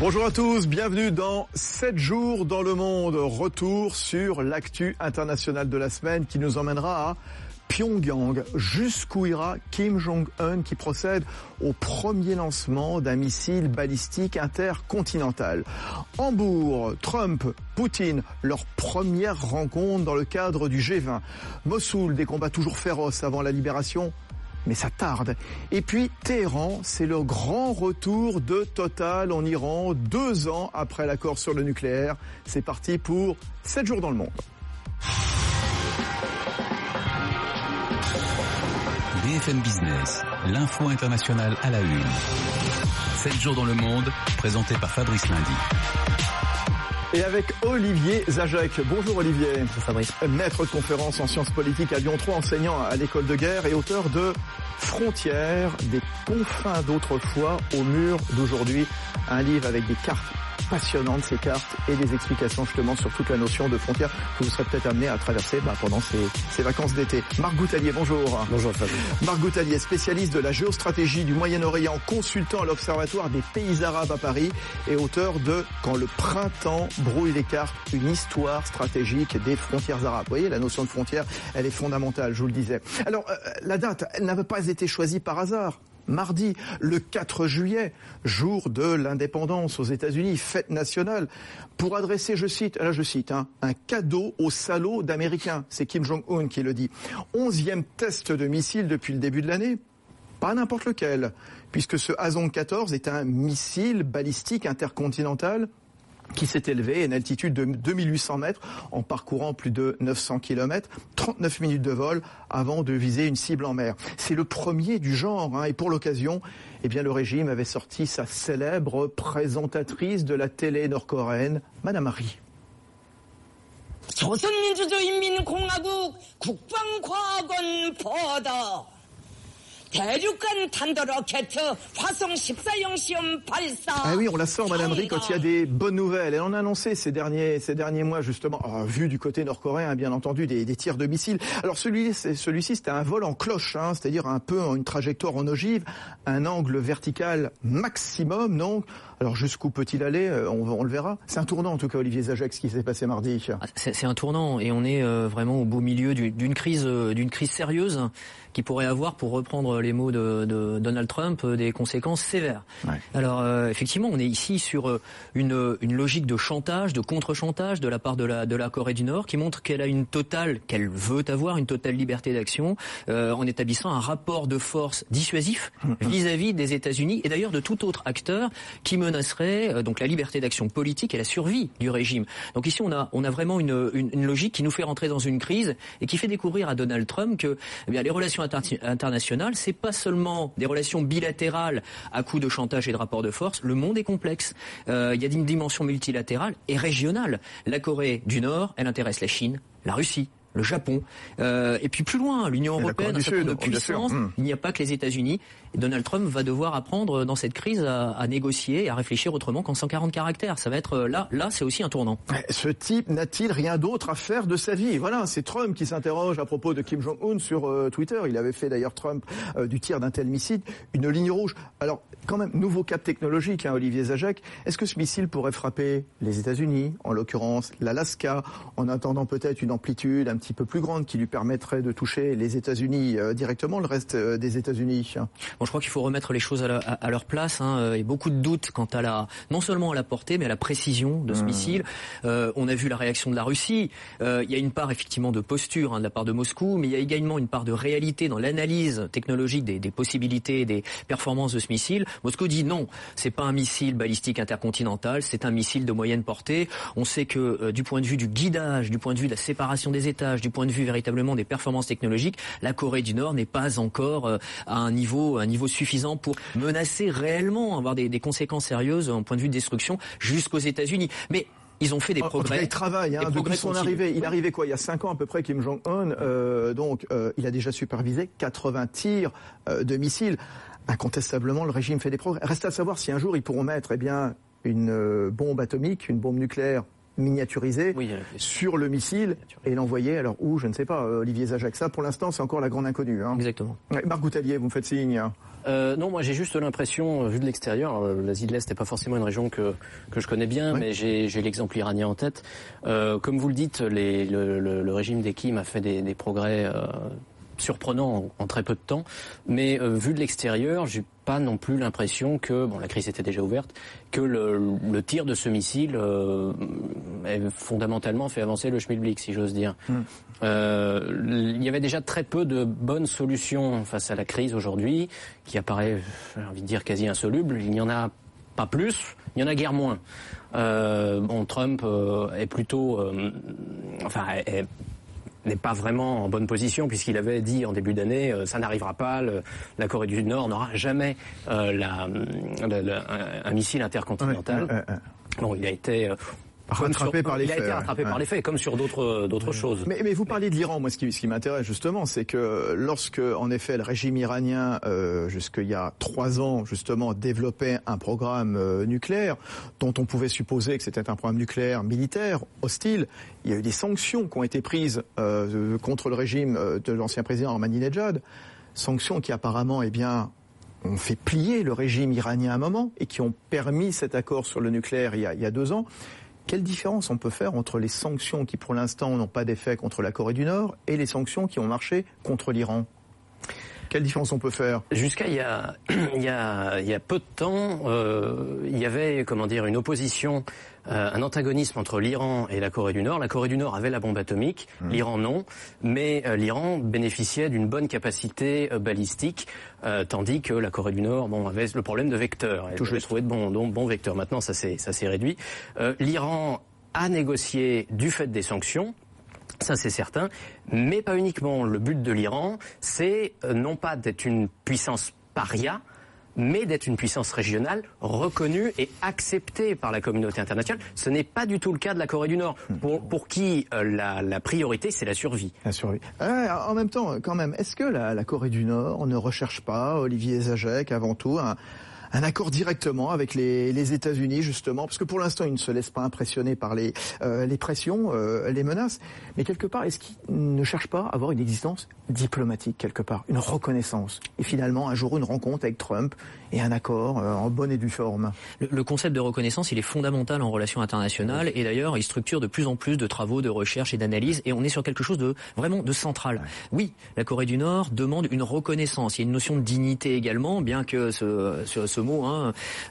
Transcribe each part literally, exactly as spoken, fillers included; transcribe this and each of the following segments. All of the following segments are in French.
Bonjour à tous, bienvenue dans sept jours dans le monde. Retour sur l'actu internationale de la semaine qui nous emmènera à Pyongyang, jusqu'où ira Kim Jong-un qui procède au premier lancement d'un missile balistique intercontinental. Hambourg, Trump, Poutine, leur première rencontre dans le cadre du G vingt. Mossoul, des combats toujours féroces avant la libération, mais ça tarde. Et puis Téhéran, c'est le grand retour de Total en Iran, deux ans après l'accord sur le nucléaire. C'est parti pour sept jours dans le monde. B F M Business, l'info internationale à la une. sept jours dans le monde, présenté par Fabrice Lundy. Et avec Olivier Zajac. Bonjour Olivier. Bonjour Fabrice. Maître de conférence en sciences politiques à Lyon trois, enseignant à l'école de guerre et auteur de Frontières, des confins d'autrefois au mur d'aujourd'hui. Un livre avec des cartes passionnantes, ces cartes, et des explications justement sur toute la notion de frontières que vous serez peut-être amené à traverser bah, pendant ces, ces vacances d'été. Marc Goutalier, bonjour. Bonjour Fabrice. Marc Goutalier, spécialiste de la géostratégie du Moyen-Orient, consultant à l'Observatoire des pays arabes à Paris et auteur de « Quand le printemps brouille les cartes, une histoire stratégique des frontières arabes ». Vous voyez, la notion de frontière, elle est fondamentale, je vous le disais. Alors, euh, la date, elle n'avait pas été choisie par hasard. Mardi, le quatre juillet, jour de l'indépendance aux États-Unis, fête nationale, pour adresser, je cite, là je cite, hein, un cadeau aux salauds d'Américains. C'est Kim Jong-un qui le dit. Onzième test de missile depuis le début de l'année. Pas n'importe lequel, puisque ce Hwasong quatorze est un missile balistique intercontinental qui s'est élevé à une altitude de deux mille huit cents mètres en parcourant plus de neuf cents kilomètres, trente-neuf minutes de vol avant de viser une cible en mer. C'est le premier du genre, hein, et pour l'occasion, eh bien, le régime avait sorti sa célèbre présentatrice de la télé nord-coréenne, Madame Ri. 조선민주주의인민공화국 국방과학원 보도. 대륙간 탄도 로켓 화성 십사형 시험 발사. Ah oui, on la sort, Madame Ri, quand il y a des bonnes nouvelles. Elle en a annoncé ces derniers, ces derniers mois, justement, oh, vu du côté nord-coréen, bien entendu, des, des tirs de missiles. Alors celui, celui-ci, c'était un vol en cloche, hein, c'est-à-dire un peu en une trajectoire en ogive, un angle vertical maximum, donc. Alors jusqu'où peut-il aller, on, on le verra. C'est un tournant, en tout cas, Olivier Zajac, ce qui s'est passé mardi. C'est, c'est un tournant, et on est euh, vraiment au beau milieu du, d'une crise, euh, d'une crise sérieuse qui pourrait avoir, pour reprendre les mots de, de Donald Trump, des conséquences sévères. Ouais. Alors euh, effectivement, on est ici sur une, une logique de chantage, de contre-chantage de la part de la, de la Corée du Nord, qui montre qu'elle a une totale, qu'elle veut avoir une totale liberté d'action, euh, en établissant un rapport de force dissuasif vis-à-vis des États-Unis et d'ailleurs de tout autre acteur qui menacerait euh, donc la liberté d'action politique et la survie du régime. Donc ici, on a, on a vraiment une, une, une logique qui nous fait rentrer dans une crise et qui fait découvrir à Donald Trump que eh bien, les relations internationales, c'est pas seulement des relations bilatérales à coup de chantage et de rapport de force. Le monde est complexe. Euh, il y a une dimension multilatérale et régionale. La Corée du Nord, elle intéresse la Chine, la Russie, le Japon, euh, et puis plus loin, l'Union européenne, un certain nombre de puissance. Mmh. Il n'y a pas que les États-Unis. Et Donald Trump va devoir apprendre dans cette crise à, à négocier et à réfléchir autrement qu'en cent quarante caractères. Ça va être là, là, c'est aussi un tournant. Ce type n'a-t-il rien d'autre à faire de sa vie? Voilà, c'est Trump qui s'interroge à propos de Kim Jong-un sur euh, Twitter. Il avait fait d'ailleurs Trump euh, du tir d'un tel missile une ligne rouge. Alors, quand même, nouveau cap technologique, hein, Olivier Zajac. Est-ce que ce missile pourrait frapper les États-Unis, en l'occurrence l'Alaska, en attendant peut-être une amplitude un petit peu plus grande qui lui permettrait de toucher les États-Unis euh, directement, le reste euh, des États-Unis? Bon, je crois qu'il faut remettre les choses à, la, à, à leur place. Hein. Il y a beaucoup de doutes quant à la, non seulement à la portée, mais à la précision de ce mmh. missile. Euh, on a vu la réaction de la Russie. Euh, il y a une part effectivement de posture hein, de la part de Moscou, mais il y a également une part de réalité dans l'analyse technologique des, des possibilités, des performances de ce missile. Moscou dit non, c'est pas un missile balistique intercontinental, c'est un missile de moyenne portée. On sait que euh, du point de vue du guidage, du point de vue de la séparation des étages, du point de vue véritablement des performances technologiques, la Corée du Nord n'est pas encore euh, à un niveau, un niveau suffisant pour menacer réellement, avoir des, des conséquences sérieuses en point de vue de destruction jusqu'aux États-Unis. Mais ils ont fait des en, progrès. En il travaille, hein, depuis son arrivée. Il est arrivé quoi, il y a cinq ans à peu près, Kim Jong-un. Euh, donc, euh, il a déjà supervisé quatre-vingts tirs euh, de missiles. Incontestablement, le régime fait des progrès. Reste à savoir si un jour ils pourront mettre, eh bien, une euh, bombe atomique, une bombe nucléaire miniaturisé oui, sur le missile et l'envoyer. Alors où, je ne sais pas, Olivier Zajac. Ça, pour l'instant, c'est encore la grande inconnue. Hein. Exactement. Marc Goutalier, vous me faites signe. Euh, non, moi j'ai juste l'impression, vu de l'extérieur, l'Asie de l'Est n'est pas forcément une région que que je connais bien, oui. mais j'ai, j'ai l'exemple iranien en tête. Euh, comme vous le dites, les, le, le, le régime des Kim a fait des, des progrès euh, surprenants en, en très peu de temps, mais euh, vu de l'extérieur, j'ai pas non plus l'impression que, bon, la crise était déjà ouverte, que le, le tir de ce missile euh, ait fondamentalement fait avancer le schmilblick, si j'ose dire. Mm. Euh, il y avait déjà très peu de bonnes solutions face à la crise aujourd'hui, qui apparaît, j'ai envie de dire, quasi insoluble. Il n'y en a pas plus, il y en a guère moins. Euh, bon, Trump euh, est plutôt, euh, enfin, est, n'est pas vraiment en bonne position puisqu'il avait dit en début d'année euh, ça n'arrivera pas, le, la Corée du Nord n'aura jamais euh, la, la, la, un, un missile intercontinental. Ouais, ouais, ouais. Bon, il a été euh, rattrapé sur, par les il faits. Il a été rattrapé ouais. par les faits, comme sur d'autres d'autres ouais. choses. Mais, mais vous parliez de l'Iran. Moi, ce qui, ce qui m'intéresse justement, c'est que lorsque, en effet, le régime iranien, euh, jusqu'il y a trois ans, justement, développait un programme euh, nucléaire, dont on pouvait supposer que c'était un programme nucléaire militaire, hostile, il y a eu des sanctions qui ont été prises euh, contre le régime de l'ancien président Ahmadinejad, sanctions qui apparemment, eh bien, ont fait plier le régime iranien à un moment et qui ont permis cet accord sur le nucléaire il y a, il y a deux ans. Quelle différence on peut faire entre les sanctions qui, pour l'instant, n'ont pas d'effet contre la Corée du Nord et les sanctions qui ont marché contre l'Iran ? Quelle différence on peut faire ? Jusqu'à il y a, il y a, il y a peu de temps, euh, il y avait, comment dire, une opposition, euh, un antagonisme entre l'Iran et la Corée du Nord. La Corée du Nord avait la bombe atomique, mmh. l'Iran non, mais euh, l'Iran bénéficiait d'une bonne capacité euh, balistique, euh, tandis que la Corée du Nord, bon, avait le problème de vecteurs. Elle avait trouvé de bons, bons, bons vecteurs. Maintenant, ça s'est, ça s'est réduit. Euh, L'Iran a négocié du fait des sanctions. Ça, c'est certain, mais pas uniquement. Le but de l'Iran, c'est euh, non pas d'être une puissance paria, mais d'être une puissance régionale reconnue et acceptée par la communauté internationale. Ce n'est pas du tout le cas de la Corée du Nord, pour, pour qui euh, la, la priorité, c'est la survie. La survie. Euh, en même temps, quand même, est-ce que la, la Corée du Nord ne recherche pas, Olivier Zajac, avant tout, un... un accord directement avec les, les États-Unis, justement, parce que pour l'instant, ils ne se laissent pas impressionner par les, euh, les pressions, euh, les menaces. Mais quelque part, est-ce qu'ils ne cherchent pas à avoir une existence diplomatique, quelque part, une reconnaissance ? Et finalement, un jour, une rencontre avec Trump et un accord euh, en bonne et due forme. Le, le concept de reconnaissance, il est fondamental en relations internationales. Et d'ailleurs, il structure de plus en plus de travaux de recherche et d'analyse. Et on est sur quelque chose de vraiment de central. Ouais. Oui, la Corée du Nord demande une reconnaissance. Il y a une notion de dignité également, bien que ce, ce, ce mot, hein,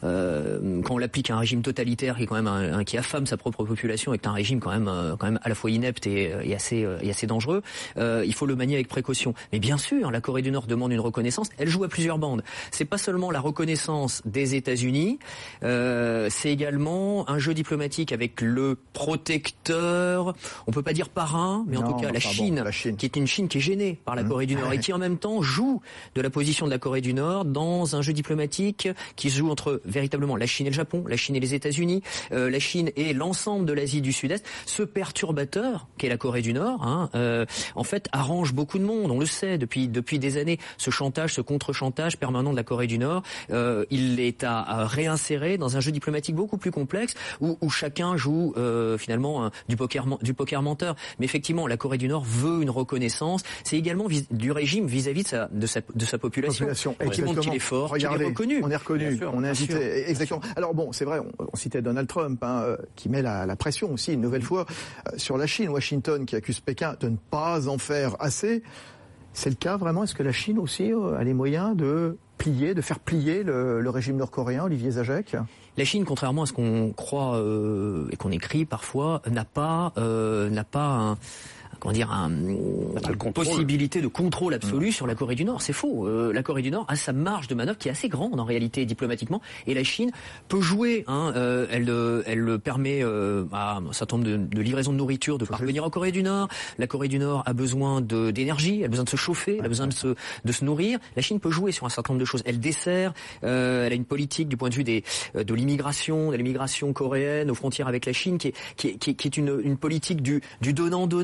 euh, quand on l'applique à un régime totalitaire qui est quand même un, un, qui affame sa propre population, et que un régime quand même, euh, quand même à la fois inepte et, et assez, euh, et assez dangereux, euh, il faut le manier avec précaution. Mais bien sûr, la Corée du Nord demande une reconnaissance. Elle joue à plusieurs bandes. C'est pas seulement la reconnaissance des États-Unis, euh, c'est également un jeu diplomatique avec le protecteur. On peut pas dire parrain, mais non, en tout cas la Chine, bon, la Chine, qui est une Chine qui est gênée par la mmh. Corée du Nord et qui en même temps joue de la position de la Corée du Nord dans un jeu diplomatique qui se joue entre véritablement la Chine et le Japon, la Chine et les États-Unis, euh, la Chine et l'ensemble de l'Asie du Sud-Est. Ce perturbateur qu'est la Corée du Nord, hein, euh, en fait, arrange beaucoup de monde. On le sait depuis depuis des années. Ce chantage, ce contre-chantage permanent de la Corée du Nord, euh, il est à, à réinsérer dans un jeu diplomatique beaucoup plus complexe où, où chacun joue euh, finalement un, du poker du poker menteur. Mais effectivement, la Corée du Nord veut une reconnaissance. C'est également vis- du régime vis-à-vis de sa de sa de sa population, population. Qui montre qu'il est fort, Regardez, qu'il est reconnu. On est reconnu, sûr, on est invité. Exactement. Alors bon, c'est vrai, on, on citait Donald Trump, hein, euh, qui met la, la pression aussi une nouvelle fois euh, sur la Chine. Washington qui accuse Pékin de ne pas en faire assez. C'est le cas vraiment ? Est-ce que la Chine aussi euh, a les moyens de plier, de faire plier le, le régime nord-coréen, Olivier Zajac ? La Chine, contrairement à ce qu'on croit euh, et qu'on écrit parfois, n'a pas euh, n'a pas un comment dire, un, une possibilité de contrôle absolu mmh. sur la Corée du Nord. C'est faux. Euh, la Corée du Nord a sa marge de manœuvre qui est assez grande en réalité diplomatiquement, et la Chine peut jouer. Hein, euh, elle, elle permet euh, à un certain nombre de, de livraisons de nourriture de parvenir en Corée du Nord. La Corée du Nord a besoin de, d'énergie, elle a besoin de se chauffer, elle a besoin de se, de se nourrir. La Chine peut jouer sur un certain nombre de choses. Elle dessert, euh, elle a une politique du point de vue des, de l'immigration, de l'immigration coréenne aux frontières avec la Chine, qui est, qui est, qui est, qui est une, une politique du, du donnant-donnant. Mais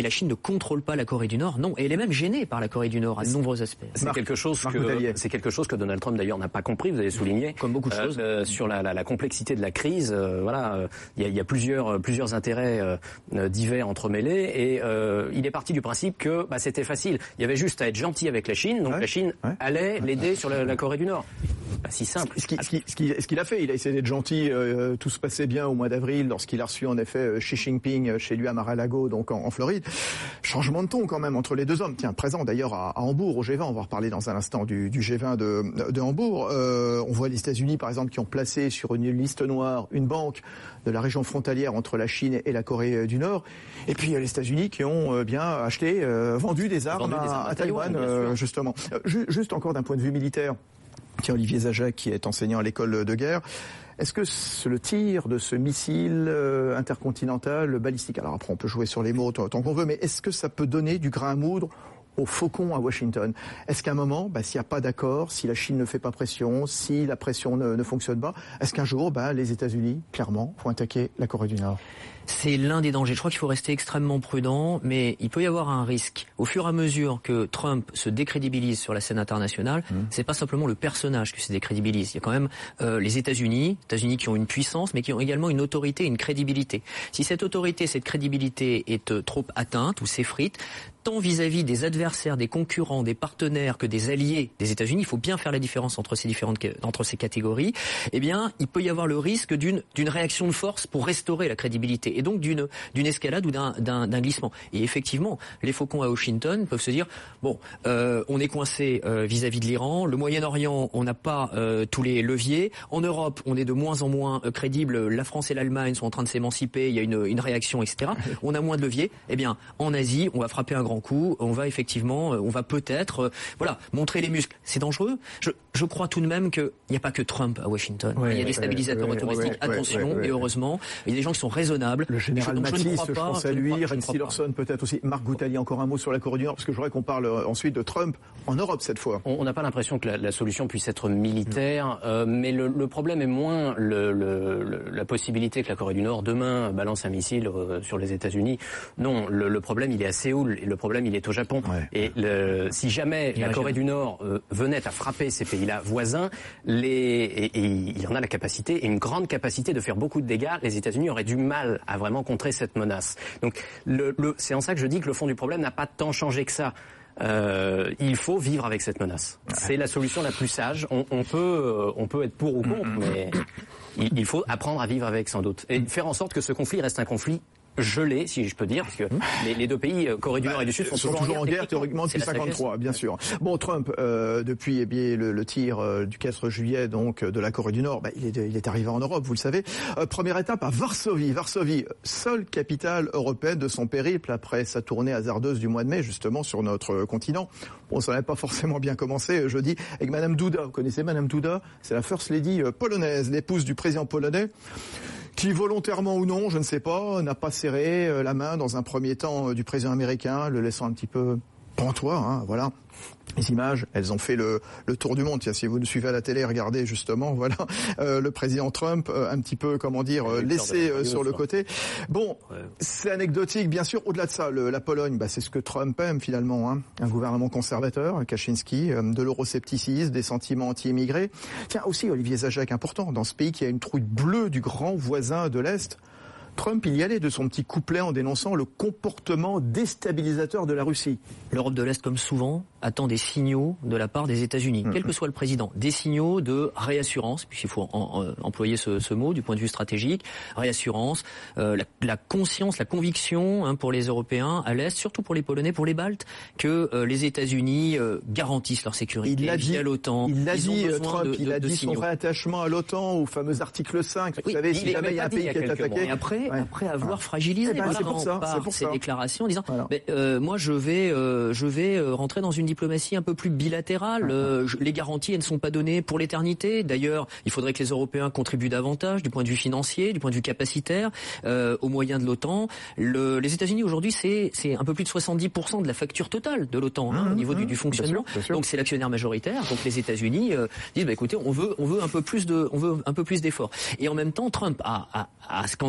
la Chine ne contrôle pas la Corée du Nord. Non, et elle est même gênée par la Corée du Nord à de nombreux aspects. C'est quelque chose que c'est quelque chose que Donald Trump d'ailleurs n'a pas compris. Vous avez souligné, comme beaucoup de euh, choses, euh, sur la, la, la complexité de la crise. Euh, voilà, il euh, y, y a plusieurs plusieurs intérêts euh, divers entremêlés, et euh, il est parti du principe que bah, c'était facile. Il y avait juste à être gentil avec la Chine, donc ouais, la Chine ouais. allait l'aider sur la, la Corée du Nord. Pas si simple. Ce qu'il, ce qu'il, ce qu'il, ce qu'il a fait, il a essayé d'être gentil. Euh, tout se passait bien au mois d'avril lorsqu'il a reçu en effet Xi Jinping chez lui à Mar-a-Lago, donc en, en Floride. Changement de ton quand même entre les deux hommes. Tiens, présent d'ailleurs à, à Hambourg au G vingt. On va reparler dans un instant du, du G vingt de, de Hambourg. Euh, on voit les États-Unis par exemple qui ont placé sur une liste noire une banque de la région frontalière entre la Chine et la Corée du Nord. Et puis il y a les États-Unis qui ont euh, bien acheté, euh, vendu des armes, vendu à, des armes à, à Taïwan, Taïwan euh, justement. Euh, juste encore d'un point de vue militaire. Tiens, Olivier Zajac, qui est enseignant à l'école de guerre, est-ce que le tir de ce missile euh, intercontinental balistique, alors après on peut jouer sur les mots tant, tant qu'on veut, mais est-ce que ça peut donner du grain à moudre au faucon à Washington? Est-ce qu'à un moment, bah, s'il n'y a pas d'accord, si la Chine ne fait pas pression, si la pression ne, ne fonctionne pas, est-ce qu'un jour, bah, les États-Unis, clairement, vont attaquer la Corée du Nord? C'est l'un des dangers. Je crois qu'il faut rester extrêmement prudent, mais il peut y avoir un risque. Au fur et à mesure que Trump se décrédibilise sur la scène internationale, mmh. c'est pas simplement le personnage qui se décrédibilise. Il y a quand même euh, les États-Unis, États-Unis qui ont une puissance, mais qui ont également une autorité, une crédibilité. Si cette autorité, cette crédibilité est euh, trop atteinte ou s'effrite, tant vis-à-vis des adversaires, des concurrents, des partenaires que des alliés des États-Unis, il faut bien faire la différence entre ces différentes entre ces catégories. Eh bien, il peut y avoir le risque d'une d'une réaction de force pour restaurer la crédibilité. Et donc d'une d'une escalade ou d'un, d'un, d'un glissement. Et effectivement, les faucons à Washington peuvent se dire bon, euh, on est coincé euh, vis-à-vis de l'Iran, le Moyen-Orient, on n'a pas euh, tous les leviers. En Europe, on est de moins en moins euh, crédible. La France et l'Allemagne sont en train de s'émanciper. Il y a une, une réaction, et cetera. On a moins de leviers. Eh bien, en Asie, on va frapper un grand coup. On va effectivement, euh, on va peut-être, euh, voilà, montrer les muscles. C'est dangereux. Je, je crois tout de même qu'il n'y a pas que Trump à Washington. Ouais, il y a des stabilisateurs ouais, automatiques. Ouais, Attention, ouais, ouais, ouais, et heureusement, il y a des gens qui sont raisonnables. Le général Mattis, je, je pense à lui, Rex Tillerson peut-être aussi. Marc Boutali, encore un mot sur la Corée du Nord, parce que je voudrais qu'on parle ensuite de Trump en Europe cette fois. On n'a pas l'impression que la, la solution puisse être militaire, euh, mais le, le problème est moins le, le, le, la possibilité que la Corée du Nord demain balance un missile euh, sur les États-Unis. Non, le, le problème il est à Séoul et le problème il est au Japon. Ouais. Et le, si jamais la Corée du Nord euh, venait à frapper ces pays-là voisins, les, et, et il y en a la capacité, et une grande capacité de faire beaucoup de dégâts, les États-Unis auraient du mal à vraiment contrer cette menace. Donc le, le, c'est en ça que je dis que le fond du problème n'a pas tant changé que ça. Euh, il faut vivre avec cette menace. Ouais. C'est la solution la plus sage. On, on peut, on peut être pour ou contre, mais il, il faut apprendre à vivre avec sans doute et faire en sorte que ce conflit reste un conflit gelé, si je peux dire, parce que les, les deux pays, Corée du Nord bah, et du Sud, sont, sont toujours en guerre, guerre théoriquement depuis cinquante-trois, bien sûr. Bon, Trump, euh, depuis eh bien, le, le tir euh, du quatre juillet donc de la Corée du Nord, bah, il, est, il est arrivé en Europe, vous le savez. Euh, première étape à Varsovie. Varsovie, seule capitale européenne de son périple après sa tournée hasardeuse du mois de mai, justement, sur notre continent. Bon, ça n'avait pas forcément bien commencé, je dis, avec Madame Duda. Vous connaissez Madame Duda? C'est la First Lady polonaise, l'épouse du président polonais, qui volontairement ou non, je ne sais pas, n'a pas serré la main dans un premier temps du président américain, le laissant un petit peu pantois, hein, voilà. Les images, elles ont fait le, le tour du monde. Tiens, si vous nous suivez à la télé, regardez justement, voilà, euh, le président Trump, euh, un petit peu, comment dire, euh, laissé euh, sur le côté. Bon, ouais. C'est anecdotique, bien sûr. Au-delà de ça, le, la Pologne, bah, c'est ce que Trump aime finalement, hein. Un gouvernement conservateur, Kaczynski, euh, de l'euroscepticisme, des sentiments anti-immigrés. Tiens, aussi, Olivier Zajac, important, dans ce pays qui a une trouille bleue du grand voisin de l'Est, Trump, il y allait de son petit couplet en dénonçant le comportement déstabilisateur de la Russie. L'Europe de l'Est, comme souvent, attend des signaux de la part des États-Unis, mmh. quel que soit le président. Des signaux de réassurance, puisqu'il faut en, en, employer ce, ce mot du point de vue stratégique, réassurance, euh, la, la conscience, la conviction hein, pour les Européens à l'Est, surtout pour les Polonais, pour les Baltes, que euh, les États-Unis euh, garantissent leur sécurité il l'a via dit, l'OTAN. Il l'a dit, Trump, de, il de, a dit son réattachement à l'OTAN, au fameux article cinq. Vous oui, savez, si jamais il y a un pays qui est attaqué... Et après, ouais. après avoir voilà. fragilisé eh ben, voilà, c'est pour ça, par c'est pour ces ça. déclarations en disant voilà. mais, euh, moi je vais, euh, je vais euh, rentrer dans une diplomatie un peu plus bilatérale. Euh, je, les garanties, elles ne sont pas données pour l'éternité. D'ailleurs, il faudrait que les Européens contribuent davantage du point de vue financier, du point de vue capacitaire, euh, aux moyens de l'OTAN. Le, les États-Unis aujourd'hui, c'est, c'est un peu plus de soixante-dix pour cent de la facture totale de l'OTAN hein, mmh, au niveau mmh, du, du fonctionnement. Bien sûr, bien sûr. Donc c'est l'actionnaire majoritaire. Donc les États-Unis euh, disent bah écoutez, on veut, on veut un peu plus de, on veut un peu plus d'efforts. Et en même temps, Trump a, a, a scandalisé, voire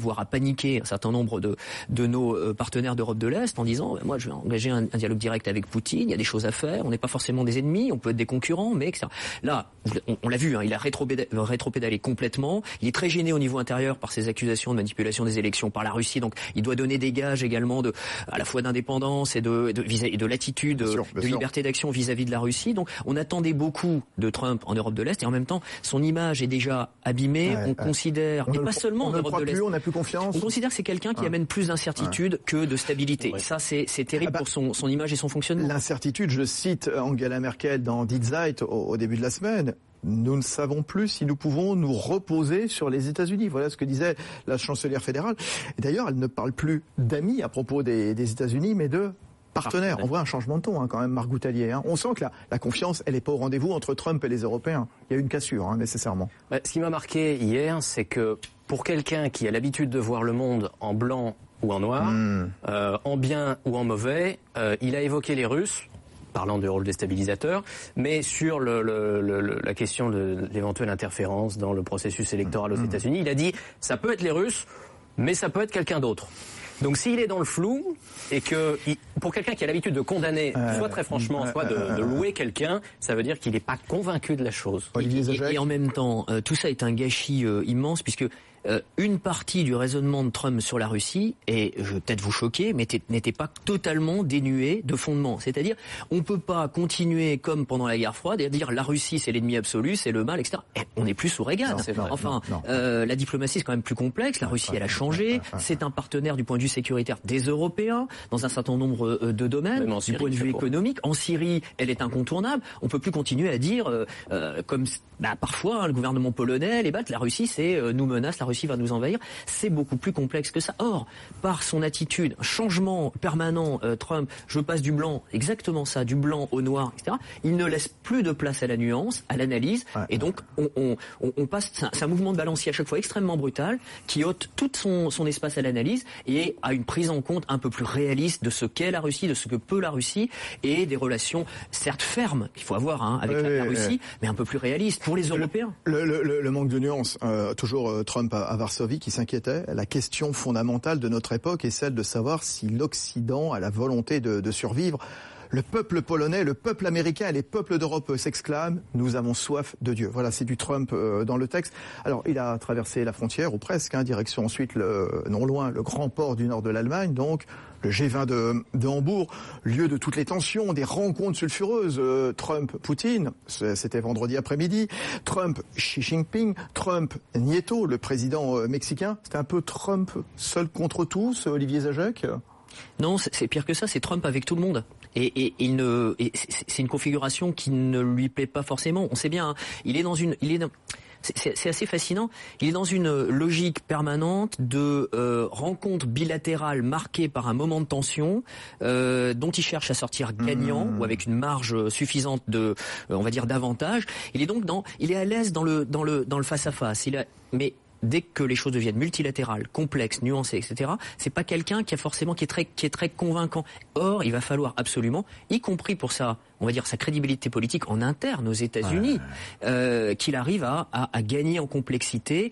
voire à paniquer un certain nombre de, de nos partenaires d'Europe de l'Est en disant « moi je vais engager un, un dialogue direct avec Poutine, il y a des choses à faire, on n'est pas forcément des ennemis, on peut être des concurrents, mais et cetera » Là, on, on l'a vu, hein, il a rétropédalé, rétropédalé complètement, il est très gêné au niveau intérieur par ces accusations de manipulation des élections par la Russie, donc il doit donner des gages également de, à la fois d'indépendance et de, de, de, de l'attitude, bien sûr, bien de sûr. liberté d'action vis-à-vis de la Russie. Donc on attendait beaucoup de Trump en Europe de l'Est et en même temps son image est déjà abîmée. Ouais, on ouais. considère, on et pas seulement en Europe de l'Est, on n'a plus confiance. On considère que c'est quelqu'un qui ouais. amène plus d'incertitude ouais. que de stabilité. Ouais. Ça c'est, c'est terrible ah bah, pour son, son image et son fonctionnement. L'incertitude, je cite Angela Merkel dans Die Zeit au, au début de la semaine. Nous ne savons plus si nous pouvons nous reposer sur les États-Unis. Voilà ce que disait la chancelière fédérale. Et d'ailleurs, elle ne parle plus d'amis à propos des, des États-Unis, mais de partenaires. On voit un changement de ton hein, quand même, Marc Boutallier. Hein. On sent que la, la confiance, elle n'est pas au rendez-vous entre Trump et les Européens. Il y a une cassure, hein, nécessairement. Bah, ce qui m'a marqué hier, c'est que pour quelqu'un qui a l'habitude de voir le monde en blanc ou en noir, mmh. euh, en bien ou en mauvais, euh, il a évoqué les Russes, parlant du rôle déstabilisateur, mais sur le, le, le, la question de l'éventuelle interférence dans le processus électoral aux mmh. États-Unis, il a dit ça peut être les Russes, mais ça peut être quelqu'un d'autre. Donc s'il est dans le flou et que il, pour quelqu'un qui a l'habitude de condamner, euh, soit très franchement, euh, soit de, de louer quelqu'un, ça veut dire qu'il n'est pas convaincu de la chose. Et, et, et en même temps, euh, tout ça est un gâchis euh, immense puisque Euh, une partie du raisonnement de Trump sur la Russie, et je vais peut-être vous choquer, mais n'était pas totalement dénué de fondement. C'est-à-dire, on ne peut pas continuer comme pendant la guerre froide et dire la Russie c'est l'ennemi absolu, c'est le mal, et cetera. Et on n'est plus sous Reagan. Non, enfin, non, non. Euh, la diplomatie c'est quand même plus complexe. La Russie elle a changé. C'est un partenaire du point de vue sécuritaire des Européens dans un certain nombre de domaines. Du Syrie, point de vue économique, en Syrie, elle est incontournable. On ne peut plus continuer à dire euh, euh, comme bah, parfois hein, le gouvernement polonais les bat. La Russie c'est euh, nous menace. La Russie va nous envahir, c'est beaucoup plus complexe que ça. Or, par son attitude, changement permanent, euh, Trump, je passe du blanc, exactement ça, du blanc au noir, et cetera. Il ne laisse plus de place à la nuance, à l'analyse, ouais, et donc on, on, on, on passe. C'est un, c'est un mouvement de balancier à chaque fois extrêmement brutal, qui ôte tout son, son espace à l'analyse et à une prise en compte un peu plus réaliste de ce qu'est la Russie, de ce que peut la Russie, et des relations certes fermes qu'il faut avoir hein, avec ouais, la, la Russie, ouais. mais un peu plus réalistes pour les Européens. Le, le, le, le manque de nuance, euh, toujours euh, Trump à, à Varsovie qui s'inquiétait. La question fondamentale de notre époque est celle de savoir si l'Occident a la volonté de, de survivre. Le peuple polonais, le peuple américain et les peuples d'Europe s'exclament « Nous avons soif de Dieu ». Voilà, c'est du Trump euh, dans le texte. Alors, il a traversé la frontière, ou presque, hein, direction ensuite, le, non loin, le grand port du nord de l'Allemagne, donc le G vingt de, de Hambourg, lieu de toutes les tensions, des rencontres sulfureuses. Euh, Trump-Poutine, c'était vendredi après-midi. Trump-Xi Jinping, Trump-Nieto, le président euh, mexicain. C'était un peu Trump seul contre tous, Olivier Zajac ? Non, c'est pire que ça, c'est Trump avec tout le monde. Et, et, il ne, et c'est une configuration qui ne lui plaît pas forcément. On sait bien, hein, il est dans une, il est dans, c'est, c'est assez fascinant. Il est dans une logique permanente de euh, rencontres bilatérales marquées par un moment de tension, euh, dont il cherche à sortir gagnant mmh. ou avec une marge suffisante de, euh, on va dire, d'avantage. Il est donc dans, il est à l'aise dans le, dans le, dans le face à face. Il a, mais dès que les choses deviennent multilatérales, complexes, nuancées, et cetera, c'est pas quelqu'un qui a forcément qui est très qui est très convaincant. Or, il va falloir absolument, y compris pour sa, on va dire sa crédibilité politique en interne aux États-Unis, ouais. euh, qu'il arrive à, à, à gagner en complexité.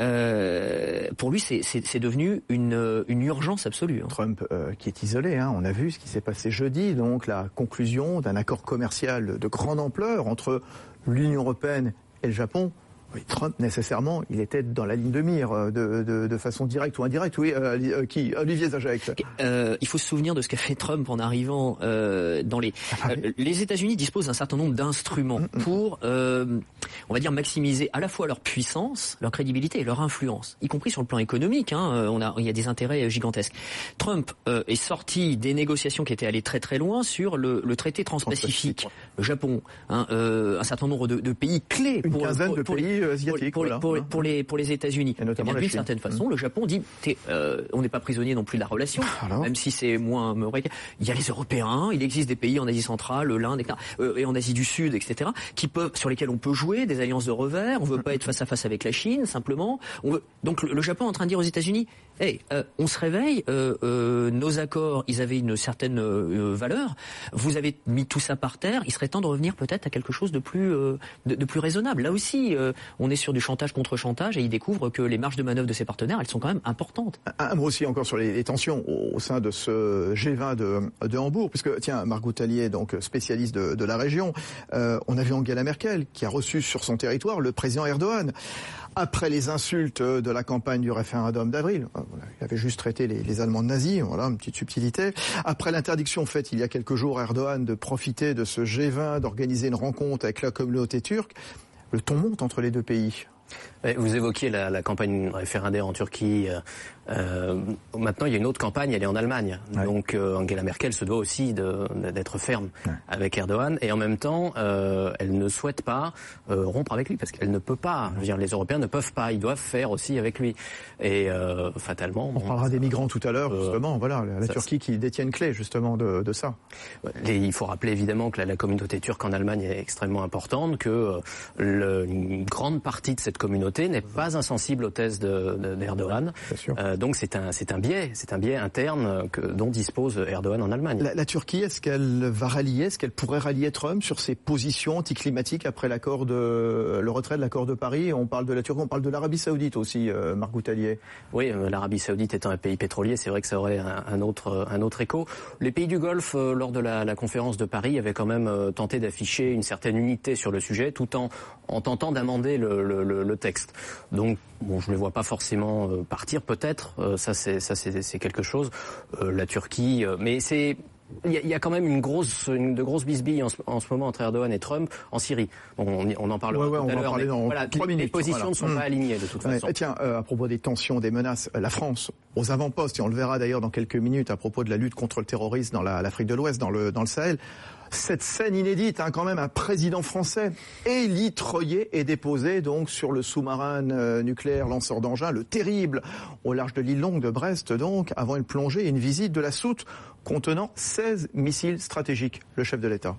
Euh, pour lui, c'est, c'est, c'est devenu une, une urgence absolue. Hein. Trump euh, qui est isolé, hein, on a vu ce qui s'est passé jeudi, donc la conclusion d'un accord commercial de grande ampleur entre l'Union européenne et le Japon. Oui, Trump, nécessairement, il était dans la ligne de mire, de, de, de façon directe ou indirecte. Oui, euh, qui Olivier Zajac. Euh, il faut se souvenir de ce qu'a fait Trump en arrivant euh, dans les... Ah, oui. euh, les États-Unis disposent d'un certain nombre d'instruments mm-hmm. pour, euh, on va dire, maximiser à la fois leur puissance, leur crédibilité et leur influence, y compris sur le plan économique. Hein, on a, il y a des intérêts gigantesques. Trump euh, est sorti des négociations qui étaient allées très très loin sur le, le traité transpacifique. Le Japon, hein, euh, un certain nombre de, de pays clés. Une pour, quinzaine pour, de pour, pays pour, asiatiques. Pour, voilà. pour, pour, pour, les, pour, les, pour les États-Unis. Et notamment d'une certaine façon, mmh. le Japon dit euh, on n'est pas prisonnier non plus de la relation, alors même si c'est moins... Il y a les Européens, il existe des pays en Asie centrale, l'Inde, et cetera, euh, et en Asie du Sud, et cetera, qui peuvent, sur lesquels on peut jouer, des alliances de revers. On veut pas être face à face avec la Chine, simplement. On veut... Donc le, le Japon est en train de dire aux États-Unis hey, euh, on se réveille, euh, euh, nos accords, ils avaient une certaine euh, valeur, vous avez mis tout ça par terre, il serait temps de revenir peut-être à quelque chose de plus, euh, de, de plus raisonnable. Là aussi, euh, on est sur du chantage contre chantage et il découvre que les marges de manœuvre de ses partenaires, elles sont quand même importantes. Un, un mot aussi encore sur les, les tensions au, au sein de ce G vingt de, de Hambourg, puisque tiens, Marc Goutallier, donc spécialiste de, de la région, euh, on a vu Angela Merkel qui a reçu sur son territoire le président Erdogan. Après les insultes de la campagne du référendum d'avril, il avait juste traité les, les Allemands de nazis, voilà, une petite subtilité. Après l'interdiction faite il y a quelques jours à Erdogan de profiter de ce G vingt, d'organiser une rencontre avec la communauté turque, le ton monte entre les deux pays. Vous évoquiez la, la campagne référendaire en Turquie. Euh, maintenant, il y a une autre campagne, elle est en Allemagne. Ouais. Donc euh, Angela Merkel se doit aussi de, de, d'être ferme ouais. avec Erdogan. Et en même temps, euh, elle ne souhaite pas euh, rompre avec lui parce qu'elle ne peut pas. Je veux dire, les Européens ne peuvent pas. Ils doivent faire aussi avec lui. Et euh, fatalement... On bon, parlera ça, des migrants tout à l'heure, euh, justement. Voilà, la, la ça, Turquie qui détient une clé, justement, de, de ça. Et il faut rappeler, évidemment, que la, la communauté turque en Allemagne est extrêmement importante, que euh, le, une grande partie de cette communauté n'est pas insensible aux thèses de, de, d'Erdogan. Euh, donc c'est un, c'est un biais, c'est un biais interne que, dont dispose Erdogan en Allemagne. La, la Turquie, est-ce qu'elle va rallier, est-ce qu'elle pourrait rallier Trump sur ses positions anticlimatiques après l'accord de, le retrait de l'accord de Paris? On parle de la Turquie, on parle de l'Arabie Saoudite aussi, euh, Marc Goutallier. Oui, euh, l'Arabie Saoudite étant un pays pétrolier, c'est vrai que ça aurait un, un autre, un autre écho. Les pays du Golfe, euh, lors de la, la conférence de Paris, avaient quand même euh, tenté d'afficher une certaine unité sur le sujet, tout en, en tentant d'amender le, le, le, le texte. Donc, bon, je ne les vois pas forcément euh, partir, peut-être. Euh, ça, c'est, ça, c'est, c'est quelque chose. Euh, la Turquie, euh, mais c'est, il y, y a quand même une grosse, une de grosses bisbilles en ce, en ce moment entre Erdogan et Trump en Syrie. Bon, on, on en parlera ouais, ouais, tout à l'heure. Mais dans voilà, trois les, minutes, les positions voilà. ne sont mmh. pas alignées de toute ouais. façon. Et tiens, euh, à propos des tensions, des menaces, la France aux avant-postes, et on le verra d'ailleurs dans quelques minutes à propos de la lutte contre le terrorisme dans la, l'Afrique de l'Ouest, dans le, dans le Sahel. Cette scène inédite, hein, quand même, un président français élitreillé est déposé donc sur le sous-marin euh, nucléaire lanceur d'engins, le Terrible, au large de l'île Longue de Brest, donc, avant une plongée et une visite de la soute contenant seize missiles stratégiques. Le chef de l'État.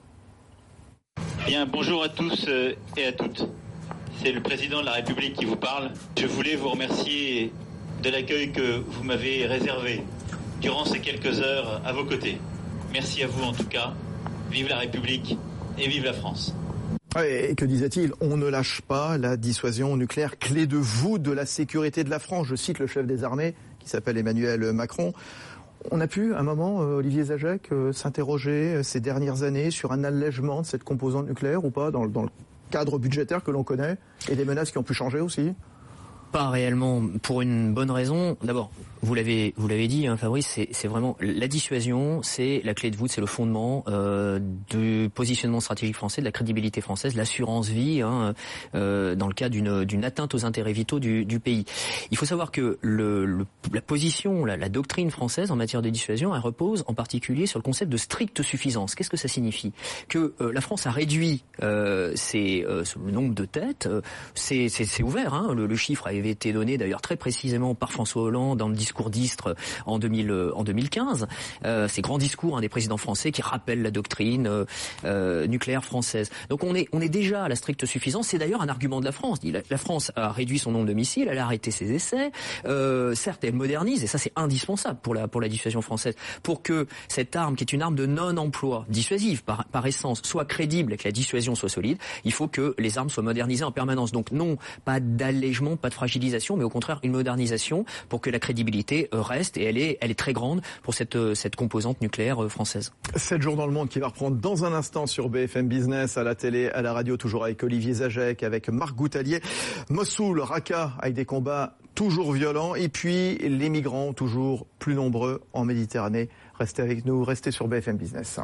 Bien, bonjour à tous euh, et à toutes. C'est le président de la République qui vous parle. Je voulais vous remercier de l'accueil que vous m'avez réservé durant ces quelques heures à vos côtés. Merci à vous en tout cas. Vive la République et vive la France. Et que disait-il? On ne lâche pas la dissuasion nucléaire, clé de voûte de la sécurité de la France. Je cite le chef des armées, qui s'appelle Emmanuel Macron. On a pu, à un moment, Olivier Zajac, s'interroger ces dernières années sur un allègement de cette composante nucléaire ou pas, dans, dans le cadre budgétaire que l'on connaît, et des menaces qui ont pu changer aussi? Pas réellement, pour une bonne raison. D'abord, vous l'avez vous l'avez dit, hein, Fabrice, c'est, c'est vraiment la dissuasion, c'est la clé de voûte, c'est le fondement euh, du positionnement stratégique français, de la crédibilité française, l'assurance vie, hein, euh, dans le cas d'une d'une atteinte aux intérêts vitaux du, du pays. Il faut savoir que le, le la position, la, la doctrine française en matière de dissuasion, elle repose en particulier sur le concept de stricte suffisance. Qu'est-ce que ça signifie? Que euh, la France a réduit euh, ses, euh, le nombre de têtes, euh, c'est, c'est, c'est ouvert, hein, le, le chiffre a avait été donné d'ailleurs très précisément par François Hollande dans le discours d'Istres en, deux mille, en deux mille quinze. Euh, ces grands discours hein, des présidents français qui rappellent la doctrine euh, euh, nucléaire française. Donc on est, on est déjà à la stricte suffisance. C'est d'ailleurs un argument de la France. La, la France a réduit son nombre de missiles, elle a arrêté ses essais. Euh, certes, elle modernise et ça c'est indispensable pour la, pour la dissuasion française. Pour que cette arme, qui est une arme de non-emploi, dissuasive par, par essence, soit crédible et que la dissuasion soit solide, il faut que les armes soient modernisées en permanence. Donc non, pas d'allègement, pas de fragilité, mais au contraire une modernisation pour que la crédibilité reste, et elle est, elle est très grande pour cette, cette composante nucléaire française. sept jours dans le monde qui va reprendre dans un instant sur B F M Business, à la télé, à la radio, toujours avec Olivier Zajac, avec Marc Goutallier. Mossoul, Raqqa, avec des combats toujours violents, et puis les migrants toujours plus nombreux en Méditerranée. Restez avec nous, restez sur B F M Business.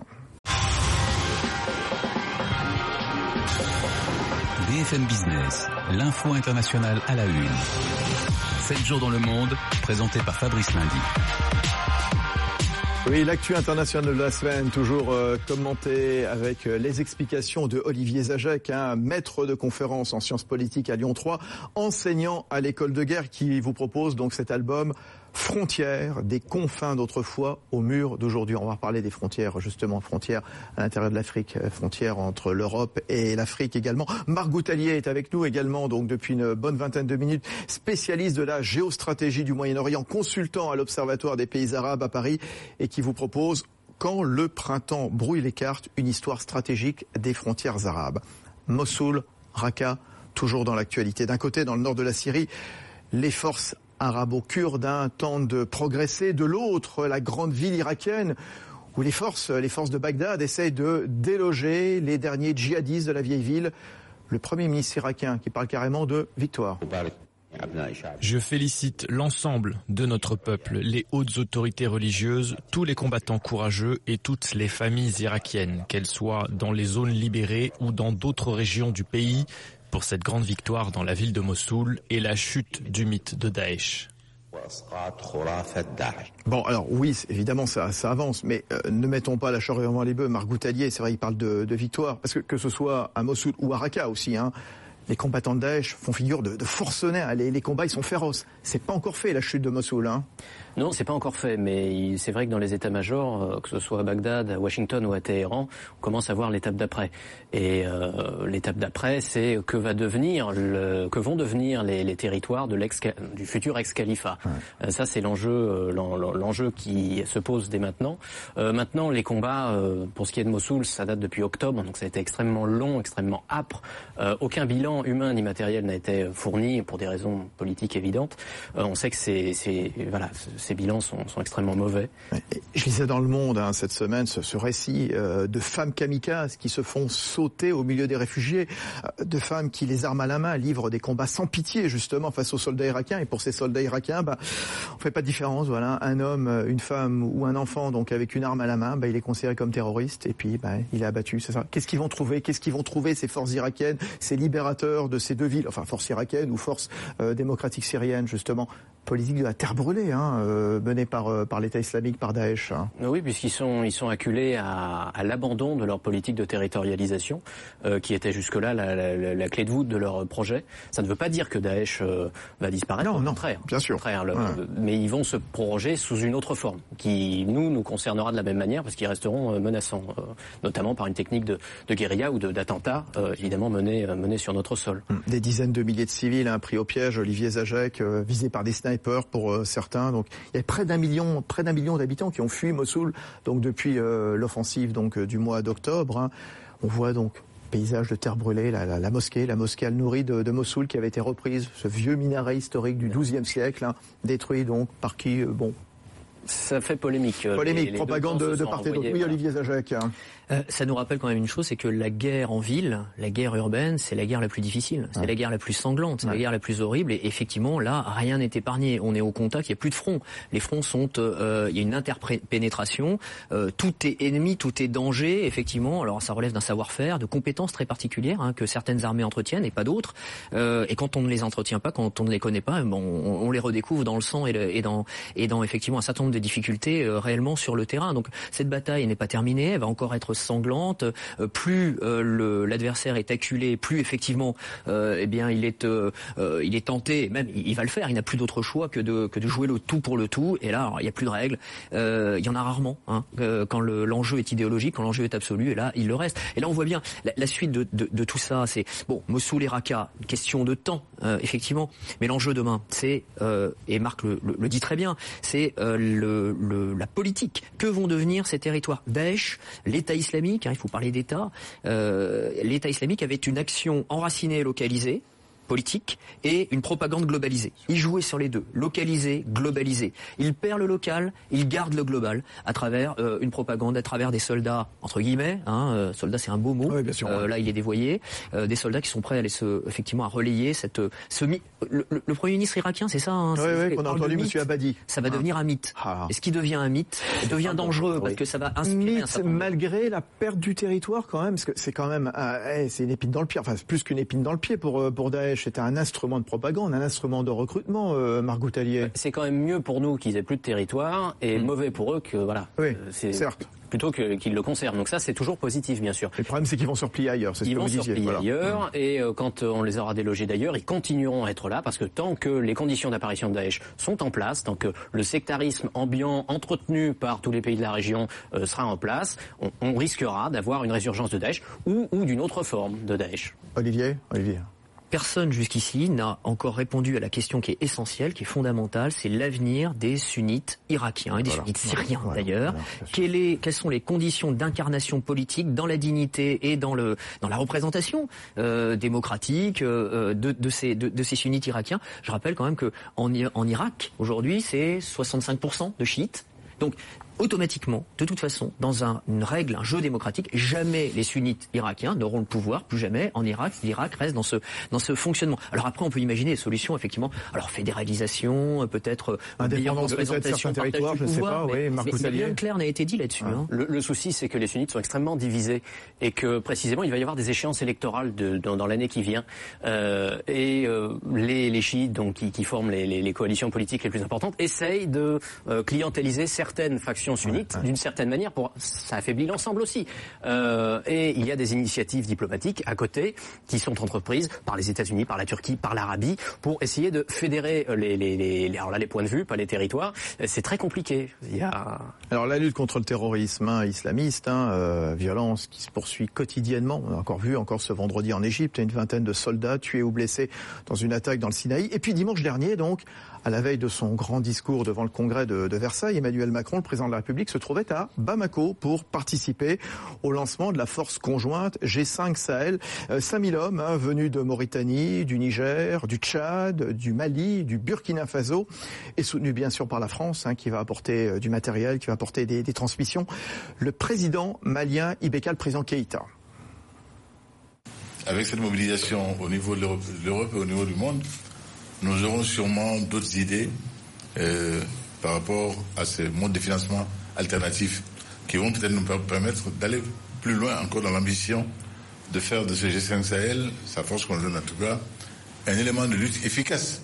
B F M Business, l'info internationale à la une. sept jours dans le monde, présenté par Fabrice Lundy. Oui, l'actu internationale de la semaine, toujours euh, commentée avec euh, les explications de Olivier Zajac, un maître de conférence en sciences politiques à Lyon trois, enseignant à l'école de guerre, qui vous propose donc cet album Frontières, des confins d'autrefois aux murs d'aujourd'hui. On va reparler des frontières, justement, frontières à l'intérieur de l'Afrique, frontières entre l'Europe et l'Afrique également. Marc Goutallier est avec nous également, donc depuis une bonne vingtaine de minutes, spécialiste de la géostratégie du Moyen-Orient, consultant à l'Observatoire des pays arabes à Paris, et qui vous propose Quand le printemps brouille les cartes, une histoire stratégique des frontières arabes. Mossoul, Raqqa, toujours dans l'actualité. D'un côté, dans le nord de la Syrie, les forces arabo-kurdes hein, tentent de progresser. De l'autre, la grande ville irakienne où les forces, les forces de Bagdad essayent de déloger les derniers djihadistes de la vieille ville. Le Premier ministre irakien qui parle carrément de victoire. Je félicite l'ensemble de notre peuple, les hautes autorités religieuses, tous les combattants courageux et toutes les familles irakiennes, qu'elles soient dans les zones libérées ou dans d'autres régions du pays, pour cette grande victoire dans la ville de Mossoul et la chute du mythe de Daesh. Bon, alors oui, évidemment, ça, ça avance, mais euh, ne mettons pas la charrue avant les bœufs. Marc Boutallier, c'est vrai, il parle de, de victoire, parce que que ce soit à Mossoul ou à Raqqa aussi, hein, les combattants de Daesh font figure de, de forcenés. Les, les combats, ils sont féroces. C'est pas encore fait, la chute de Mossoul, hein. Non, c'est pas encore fait, mais c'est vrai que dans les états-majors, que ce soit à Bagdad, à Washington ou à Téhéran, on commence à voir l'étape d'après. Et euh, l'étape d'après, c'est que va devenir, le, que vont devenir les, les territoires de l'ex, du futur ex-califat. Ouais. Ça, c'est l'enjeu, l'enjeu qui se pose dès maintenant. Euh, maintenant, les combats, euh, pour ce qui est de Mossoul, ça date depuis octobre, donc ça a été extrêmement long, extrêmement âpre. Euh, aucun bilan humain ni matériel n'a été fourni pour des raisons politiques évidentes. Euh, on sait que c'est, c'est voilà. Ces bilans sont, sont extrêmement mauvais. Je lisais dans Le Monde hein, cette semaine ce, ce récit euh, de femmes kamikazes qui se font sauter au milieu des réfugiés, euh, de femmes qui, les armes à la main, livrent des combats sans pitié justement face aux soldats irakiens. Et pour ces soldats irakiens, bah, on fait pas de différence. Voilà, un homme, une femme ou un enfant, donc avec une arme à la main, bah, il est considéré comme terroriste et puis bah, il est abattu. C'est ça. Qu'est-ce qu'ils vont trouver Qu'est-ce qu'ils vont trouver ces forces irakiennes, ces libérateurs de ces deux villes, enfin forces irakiennes ou forces euh, démocratiques syriennes justement, politique de la terre brûlée. Hein, euh, menés par, euh, par l'État islamique, par Daesh. Hein. Oui, puisqu'ils sont, ils sont acculés à, à l'abandon de leur politique de territorialisation, euh, qui était jusque-là la, la, la clé de voûte de leur projet. Ça ne veut pas dire que Daesh euh, va disparaître, non, au non, contraire. Bien sûr. Au contraire, le, ouais. Mais ils vont se proroger sous une autre forme, qui, nous, nous concernera de la même manière, parce qu'ils resteront euh, menaçants, euh, notamment par une technique de, de guérilla ou de, d'attentat, euh, évidemment, menée, euh, menée sur notre sol. Des dizaines de milliers de civils hein, pris au piège, Olivier Zajac, euh, visé par des snipers pour euh, certains, donc il y a près d'un million, près d'un million d'habitants qui ont fui Mossoul donc depuis euh, l'offensive donc euh, du mois d'octobre. Hein. On voit donc paysage de terre brûlée, la, la, la mosquée, la mosquée Al-Nouri de, de Mossoul qui avait été reprise, ce vieux minaret historique du douzième siècle, hein, détruit donc par qui euh, bon. Ça fait polémique. Polémique, les, propagande les de, de part et d'autre. Oui, Olivier Zajac. Hein. Euh, ça nous rappelle quand même une chose, c'est que la guerre en ville, la guerre urbaine, c'est la guerre la plus difficile, c'est ouais. la guerre la plus sanglante, c'est ouais. la guerre la plus horrible. Et effectivement, là, rien n'est épargné. On est au contact, il n'y a plus de front. Les fronts sont, euh, il y a une interpénétration. Euh, tout est ennemi, tout est danger. Effectivement, alors ça relève d'un savoir-faire, de compétences très particulières hein, que certaines armées entretiennent et pas d'autres. Euh, et quand on ne les entretient pas, quand on ne les connaît pas, bon, on, on les redécouvre dans le sang et, le, et dans et dans effectivement un certain nombre de difficultés euh, réellement sur le terrain. Donc cette bataille n'est pas terminée, elle va encore être sanglante. Euh, plus euh, le, l'adversaire est acculé, plus effectivement, euh, eh bien, il est, euh, euh, il est tenté. Même, il, il va le faire. Il n'a plus d'autre choix que de que de jouer le tout pour le tout. Et là, alors, il n'y a plus de règles. Euh, il y en a rarement hein, euh, quand le, l'enjeu est idéologique, quand l'enjeu est absolu. Et là, il le reste. Et là, on voit bien la, la suite de, de, de tout ça. C'est bon, Mossoul et Raqqa, question de temps, euh, effectivement. Mais l'enjeu demain, c'est euh, et Marc le, le, le dit très bien, c'est euh, le, le, la politique. Que vont devenir ces territoires ? Daesh, l'État islamique, hein, il faut parler d'État, euh, l'État islamique avait une action enracinée et localisée, politique, et une propagande globalisée. Il jouait sur les deux, localisé, globalisé. Il perd le local, il garde le global, à travers euh, une propagande, à travers des soldats, entre guillemets, hein, euh, soldats c'est un beau mot, oui, bien sûr, euh, ouais. là il est dévoyé, euh, des soldats qui sont prêts à aller se, effectivement, à relayer cette, ce mythe. Le, le, le Premier ministre irakien, c'est ça, hein, oui, c'est, oui, qu'on a entendu M. Abadi. Ça va ah. devenir un mythe. Ah. Et ce qui devient un mythe, devient dangereux, oui. parce que ça va inspirer mythe, malgré la perte du territoire quand même, parce que c'est quand même, euh, c'est une épine dans le pied, enfin plus qu'une épine dans le pied pour, pour Daesh, c'était un instrument de propagande, un instrument de recrutement, euh, Marc Boutallier. C'est quand même mieux pour nous qu'ils aient plus de territoire et mmh. mauvais pour eux que voilà. Oui, euh, c'est certes. Plutôt que, qu'ils le conservent. Donc ça, c'est toujours positif, bien sûr. Le problème, c'est qu'ils vont se replier ailleurs. C'est ce ils que vont vous se disiez. replier voilà. ailleurs mmh. et euh, quand on les aura délogés d'ailleurs, ils continueront à être là parce que tant que les conditions d'apparition de Daesh sont en place, tant que le sectarisme ambiant entretenu par tous les pays de la région euh, sera en place, on, on risquera d'avoir une résurgence de Daesh ou, ou d'une autre forme de Daesh. Olivier, Olivier. personne jusqu'ici n'a encore répondu à la question qui est essentielle, qui est fondamentale, c'est l'avenir des sunnites irakiens et des voilà. sunnites syriens voilà. d'ailleurs. Voilà. Quelle est, quelles sont les conditions d'incarnation politique dans la dignité et dans le dans la représentation euh, démocratique euh, de, de ces de, de ces sunnites irakiens? Je rappelle quand même que en, en Irak aujourd'hui c'est soixante-cinq pour cent de chiites. Donc automatiquement, de toute façon, dans un, une règle, un jeu démocratique, jamais les sunnites irakiens n'auront le pouvoir, plus jamais en Irak. L'Irak reste dans ce dans ce fonctionnement. Alors après, on peut imaginer des solutions, effectivement. Alors fédéralisation, peut-être indépendance, peut-être certains territoires, je ne sais pas. Oui, Marc mais, mais rien de clair n'a été dit là-dessus. Ah. Hein. Le, le souci, c'est que les sunnites sont extrêmement divisés et que précisément, il va y avoir des échéances électorales de, dans, dans l'année qui vient. Euh, et euh, les, les chiites, donc qui, qui forment les, les, les coalitions politiques les plus importantes, essayent de euh, clientéliser certaines factions sunnites ouais, ouais. d'une certaine manière, pour ça affaiblit l'ensemble aussi. Euh, et il y a des initiatives diplomatiques à côté qui sont entreprises par les États-Unis, par la Turquie, par l'Arabie pour essayer de fédérer les, les, les, les, alors là, les points de vue, pas les territoires. C'est très compliqué. Il y a... Alors la lutte contre le terrorisme hein, islamiste, hein, euh, violence qui se poursuit quotidiennement. On a encore vu, encore ce vendredi en Égypte, une vingtaine de soldats tués ou blessés dans une attaque dans le Sinaï. Et puis dimanche dernier, donc, à la veille de son grand discours devant le Congrès de, de Versailles, Emmanuel Macron, le président de la République, se trouvait à Bamako pour participer au lancement de la force conjointe G cinq Sahel. Euh, cinq mille hommes hein, venus de Mauritanie, du Niger, du Tchad, du Mali, du Burkina Faso et soutenus bien sûr par la France hein, qui va apporter euh, du matériel, qui va apporter des, des transmissions. Le président malien Ibeka, le président Keïta. Avec cette mobilisation au niveau de l'Europe, de l'Europe et au niveau du monde, nous aurons sûrement d'autres idées euh, par rapport à ces modes de financement alternatifs qui vont peut-être nous permettre d'aller plus loin encore dans l'ambition de faire de ce G cinq Sahel, sa force conjointe en tout cas, un élément de lutte efficace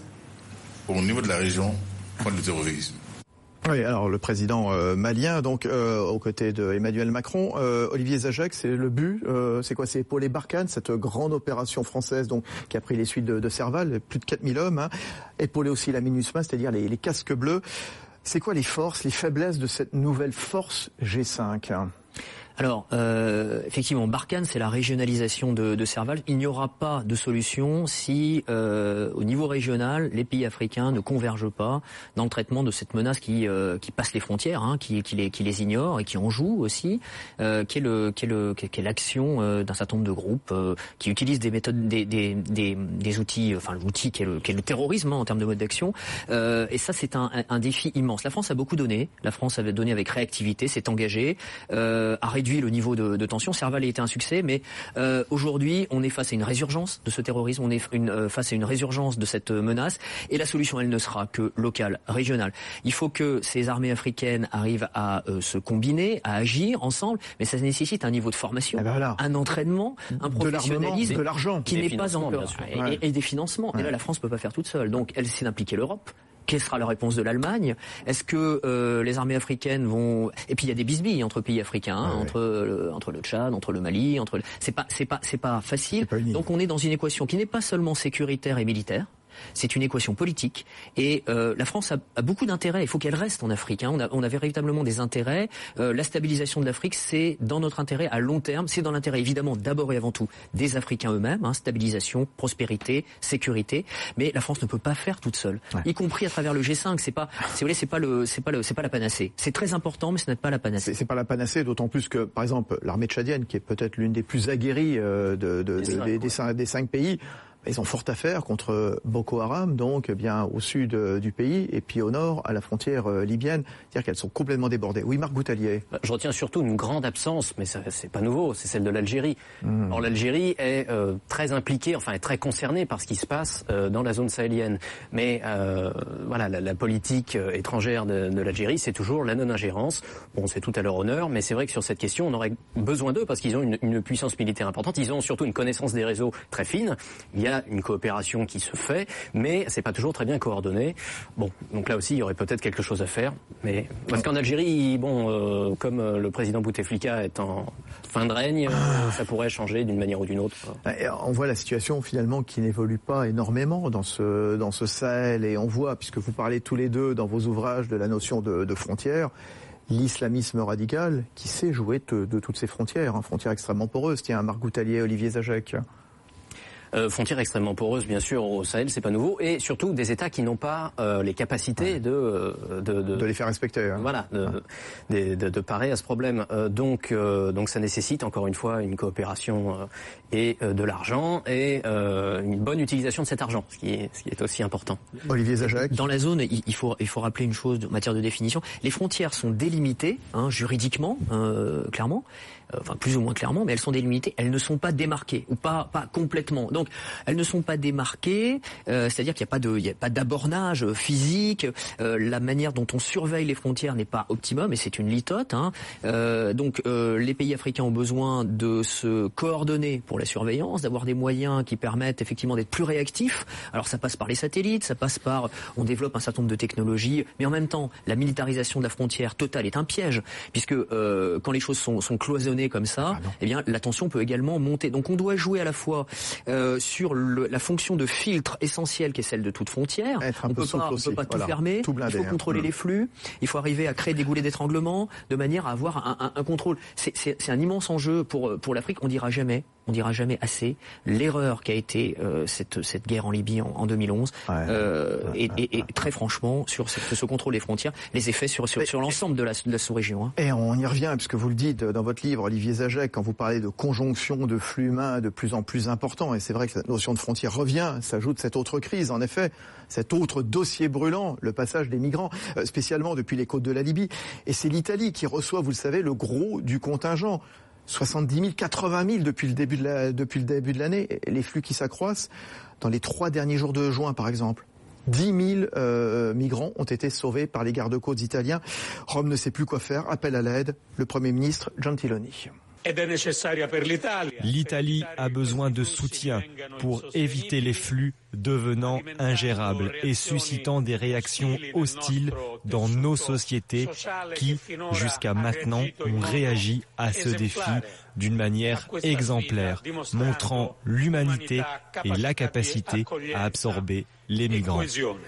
au niveau de la région contre le terrorisme. Oui, alors le président euh, malien, donc euh, aux côtés de Emmanuel Macron, euh, Olivier Zajac, c'est le but, euh, c'est quoi? C'est épauler Barkhane, cette grande opération française donc qui a pris les suites de, de Serval, plus de quatre mille hommes, hein, épauler aussi la MINUSMA, c'est-à-dire les, les casques bleus. C'est quoi les forces, les faiblesses de cette nouvelle force G cinq hein? Alors, euh, effectivement, Barkhane, c'est la régionalisation de, de Serval. Il n'y aura pas de solution si, euh, au niveau régional, les pays africains ne convergent pas dans le traitement de cette menace qui, euh, qui passe les frontières, hein, qui, qui, les, qui les ignore et qui en joue aussi, euh, qui est le, qui est le, qui est l'action euh, d'un certain nombre de groupes euh, qui utilisent des méthodes, des, des, des, des outils, enfin l'outil qui est le, qui est le terrorisme hein, en termes de mode d'action. Euh, et ça, c'est un, un, un défi immense. La France a beaucoup donné. La France avait donné avec réactivité, s'est engagée, euh, a réduit le niveau de, de tension. Serval a été un succès, mais euh, aujourd'hui, on est face à une résurgence de ce terrorisme, on est une, euh, face à une résurgence de cette menace, et la solution, elle ne sera que locale, régionale. Il faut que ces armées africaines arrivent à euh, se combiner, à agir ensemble, mais ça nécessite un niveau de formation, eh ben voilà. un entraînement, un professionnalisme, de l'argent, qui n'est pas encore, et, ouais. et, et des financements. Ouais. Et là, la France peut pas faire toute seule. Donc, elle essaie d'impliquer l'Europe. Quelle sera la réponse de l'Allemagne? Est-ce que euh, les armées africaines vont... Et puis il y a des bisbilles entre pays africains, hein, ouais. entre le, entre le Tchad, entre le Mali, entre le... c'est pas c'est pas c'est pas facile. C'est pas Donc on est dans une équation qui n'est pas seulement sécuritaire et militaire. C'est une équation politique et euh, la France a, a beaucoup d'intérêts. Il faut qu'elle reste en Afrique. Hein. On, a, on a véritablement des intérêts. Euh, la stabilisation de l'Afrique, c'est dans notre intérêt à long terme. C'est dans l'intérêt évidemment d'abord et avant tout des Africains eux-mêmes. Hein, stabilisation, prospérité, sécurité. Mais la France ne peut pas faire toute seule, ouais. y compris à travers le G cinq. C'est pas, si vous voulez, c'est pas le, c'est pas le, c'est pas la panacée. C'est très important, mais ce n'est pas la panacée. C'est, c'est pas la panacée, d'autant plus que, par exemple, l'armée tchadienne, qui est peut-être l'une des plus aguerries euh, de, de, de, cinq, des, ouais. des, cinq, des cinq pays. Ils ont fort à faire contre Boko Haram, donc bien au sud euh, du pays, et puis au nord, à la frontière euh, libyenne. C'est-à-dire qu'elles sont complètement débordées. Oui, Marc Boutalier. Je retiens surtout une grande absence, mais ça, c'est pas nouveau, c'est celle de l'Algérie. Mmh. Or, l'Algérie est euh, très impliquée, enfin est très concernée par ce qui se passe euh, dans la zone sahélienne. Mais euh, voilà, la, la politique euh, étrangère de, de l'Algérie, c'est toujours la non-ingérence. Bon, c'est tout à leur honneur, mais c'est vrai que sur cette question, on aurait besoin d'eux parce qu'ils ont une, une puissance militaire importante. Ils ont surtout une connaissance des réseaux très fine. Il y a une coopération qui se fait, mais c'est pas toujours très bien coordonné. Bon, donc là aussi, il y aurait peut-être quelque chose à faire, mais parce qu'en Algérie, bon, euh, comme euh, le président Bouteflika est en fin de règne, euh, ça pourrait changer d'une manière ou d'une autre. On voit la situation finalement qui n'évolue pas énormément dans ce dans ce Sahel, et on voit, puisque vous parlez tous les deux dans vos ouvrages de la notion de, de frontières, l'islamisme radical qui sait jouer de, de toutes ces frontières, hein, frontières extrêmement poreuses. Tiens, Marc Boutalier, Olivier Zajac. Euh, frontière extrêmement poreuse, bien sûr, au Sahel, c'est pas nouveau, et surtout des États qui n'ont pas euh, les capacités ouais. de, de, de de les faire respecter. Hein. Voilà, de, ouais. de, de, de parer à ce problème. Euh, donc, euh, donc ça nécessite encore une fois une coopération euh, et euh, de l'argent et euh, une bonne utilisation de cet argent, ce qui est, ce qui est aussi important. Olivier Zajac. Dans la zone, il, il faut il faut rappeler une chose en matière de définition. Les frontières sont délimitées, hein, juridiquement, euh, clairement. Enfin plus ou moins clairement, mais elles sont délimitées, elles ne sont pas démarquées ou pas pas complètement. Donc elles ne sont pas démarquées, euh, c'est-à-dire qu'il n'y a pas de il y a pas d'abornage physique, euh, la manière dont on surveille les frontières n'est pas optimum et c'est une litote. Hein. Euh, donc euh, les pays africains ont besoin de se coordonner pour la surveillance, d'avoir des moyens qui permettent effectivement d'être plus réactifs. Alors ça passe par les satellites, ça passe par on développe un certain nombre de technologies, mais en même temps la militarisation de la frontière totale est un piège puisque euh, quand les choses sont, sont cloisonnées comme ça, ah eh bien la tension peut également monter. Donc on doit jouer à la fois euh, sur le, la fonction de filtre essentielle qui est celle de toute frontière. Être un on peu peut pas, on aussi. peut pas voilà. tout fermer. Tout blindé, il faut contrôler hein. les flux. Il faut arriver à créer des goulets d'étranglement de manière à avoir un, un, un contrôle. C'est, c'est, c'est un immense enjeu pour pour l'Afrique. On dira jamais. On dira jamais assez l'erreur qu'a été euh, cette cette guerre en Libye en, en deux mille onze ouais, euh, ouais, et, ouais, et, et ouais. très franchement sur ce, ce contrôle des frontières, les effets sur sur, sur l'ensemble de la, de la sous-région. Hein. Et on y revient puisque vous le dites dans votre livre, Olivier Zajac, quand vous parlez de conjonction de flux humains de plus en plus importants, et c'est vrai que cette notion de frontière revient, s'ajoute cette autre crise, en effet, cet autre dossier brûlant, le passage des migrants, euh, spécialement depuis les côtes de la Libye, et c'est l'Italie qui reçoit, vous le savez, le gros du contingent. soixante-dix mille, quatre-vingt mille depuis le début de la, depuis le début de l'année, les flux qui s'accroissent. Dans les trois derniers jours de juin, par exemple, dix mille euh, migrants ont été sauvés par les gardes-côtes italiens. Rome ne sait plus quoi faire, appelle à l'aide le Premier ministre Gentiloni. L'Italie a besoin de soutien pour éviter les flux devenant ingérables et suscitant des réactions hostiles dans nos sociétés qui, jusqu'à maintenant, ont réagi à ce défi d'une manière exemplaire, montrant l'humanité et la capacité à absorber les migrants.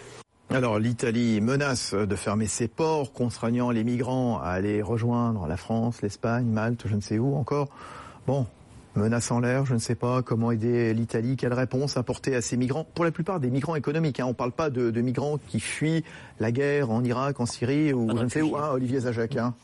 Alors l'Italie menace de fermer ses ports, contraignant les migrants à aller rejoindre la France, l'Espagne, Malte, je ne sais où encore. Bon, menace en l'air, je ne sais pas comment aider l'Italie, quelle réponse apporter à ces migrants. Pour la plupart des migrants économiques, hein. On ne parle pas de, de migrants qui fuient la guerre en Irak, en Syrie ou je ne sais où, hein, Olivier Zajac. Hein.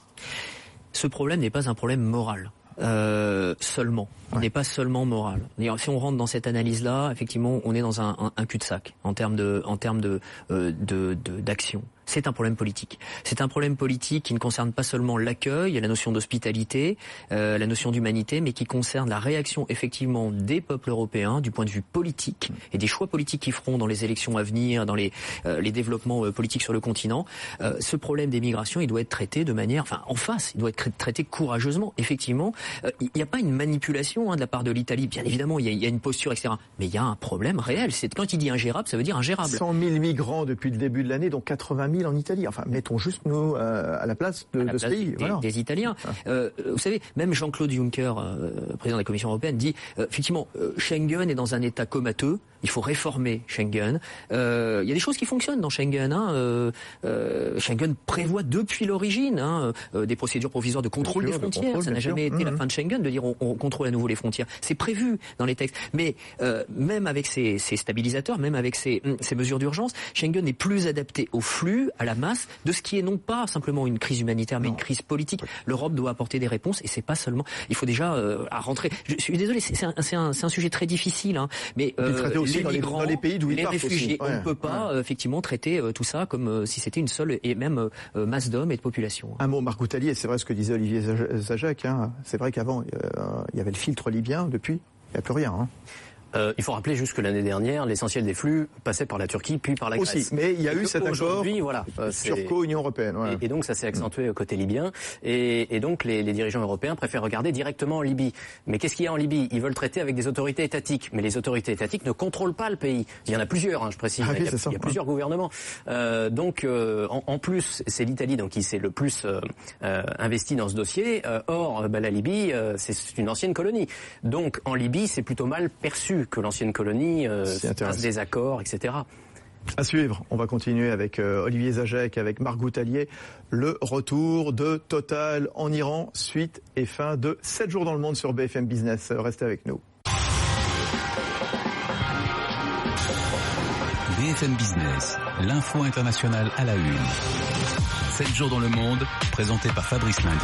Ce problème n'est pas un problème moral. Euh, seulement. Il ouais. n'est pas seulement moral. Si on rentre dans cette analyse-là, effectivement, on est dans un, un, un cul-de-sac en termes de, en termes de, euh, de, de, d'action. C'est un problème politique. C'est un problème politique qui ne concerne pas seulement l'accueil, la notion d'hospitalité, euh, la notion d'humanité, mais qui concerne la réaction effectivement des peuples européens du point de vue politique et des choix politiques qu'ils feront dans les élections à venir, dans les, euh, les développements euh, politiques sur le continent. Euh, ce problème des migrations, il doit être traité de manière, enfin en face, il doit être traité courageusement. Effectivement, euh, il n'y a pas une manipulation hein, de la part de l'Italie. Bien évidemment, il y, a, il y a une posture, et cetera. Mais il y a un problème réel. C'est quand il dit ingérable, ça veut dire ingérable. cent mille migrants depuis le début de l'année, dont quatre-vingt mille en Italie. Enfin, mettons juste nous euh, à la place de, la de place ce pays. Des, voilà. des Italiens. Euh, vous savez, même Jean-Claude Juncker, euh, président de la Commission européenne, dit euh, effectivement, euh, Schengen est dans un état comateux. Il faut réformer Schengen. Euh, il y a des choses qui fonctionnent dans Schengen. Hein. Euh, euh, Schengen prévoit depuis l'origine hein, euh, des procédures provisoires de contrôle des frontières. Contrôle, Ça n'a jamais sûr. été mmh. la fin de Schengen de dire on, on contrôle à nouveau les frontières. C'est prévu dans les textes. Mais euh, même avec ces, ces stabilisateurs, même avec ces, ces mesures d'urgence, Schengen est plus adapté au flux, à la masse, de ce qui est non pas simplement une crise humanitaire, mais non. une crise politique. L'Europe doit apporter des réponses et c'est pas seulement. Il faut déjà euh, à rentrer. Je suis désolé, c'est, c'est, un, c'est, un, c'est un sujet très difficile, hein, mais euh, les dans migrants, les, dans les pays d'où ils les réfugiés, aussi. Ouais, on ne peut pas ouais. euh, effectivement traiter euh, tout ça comme euh, si c'était une seule et même euh, masse d'hommes et de population. Un mot, Marc Boutali, et c'est vrai ce que disait Olivier Zajac. Hein, c'est vrai qu'avant il euh, y avait le filtre libyen, depuis il n'y a plus rien. Hein. Euh, il faut rappeler juste que l'année dernière, l'essentiel des flux passait par la Turquie, puis par la Grèce. Aussi, mais il y a eu cet accord voilà, euh, Turco-Union européenne. Ouais. Et, et donc ça s'est accentué au côté libyen. Et, et donc les, les dirigeants européens préfèrent regarder directement en Libye. Mais qu'est-ce qu'il y a en Libye ? Ils veulent traiter avec des autorités étatiques. Mais les autorités étatiques ne contrôlent pas le pays. Il y en a plusieurs, hein, je précise. Ah oui, il y a, c'est ça, il y a ouais. plusieurs gouvernements. Euh, donc euh, en, en plus, c'est l'Italie donc qui s'est le plus euh, euh, investi dans ce dossier. Euh, or, bah, la Libye, euh, c'est, c'est une ancienne colonie. Donc en Libye, c'est plutôt mal perçu que l'ancienne colonie Euh, passe des accords, et cetera. À suivre, on va continuer avec euh, Olivier Zajac, avec Marc Boutalier, le retour de Total en Iran, suite et fin de sept jours dans le monde sur B F M Business. Restez avec nous. F M Business, l'info internationale à la une. sept jours dans le monde, présenté par Fabrice Lundi.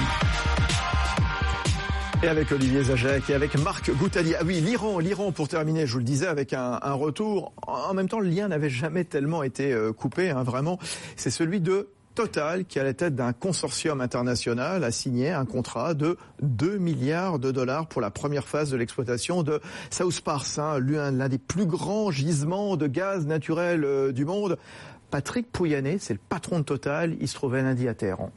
Et avec Olivier Zajac et avec Marc Goutalier. Ah oui, l'Iran, l'Iran pour terminer, je vous le disais, avec un, un retour. En même temps, le lien n'avait jamais tellement été euh, coupé, hein, vraiment. C'est celui de Total, qui à la tête d'un consortium international a signé un contrat de deux milliards de dollars pour la première phase de l'exploitation de South Pars, hein, l'un des plus grands gisements de gaz naturel euh, du monde. Patrick Pouyanné, c'est le patron de Total, il se trouvait lundi à Téhéran.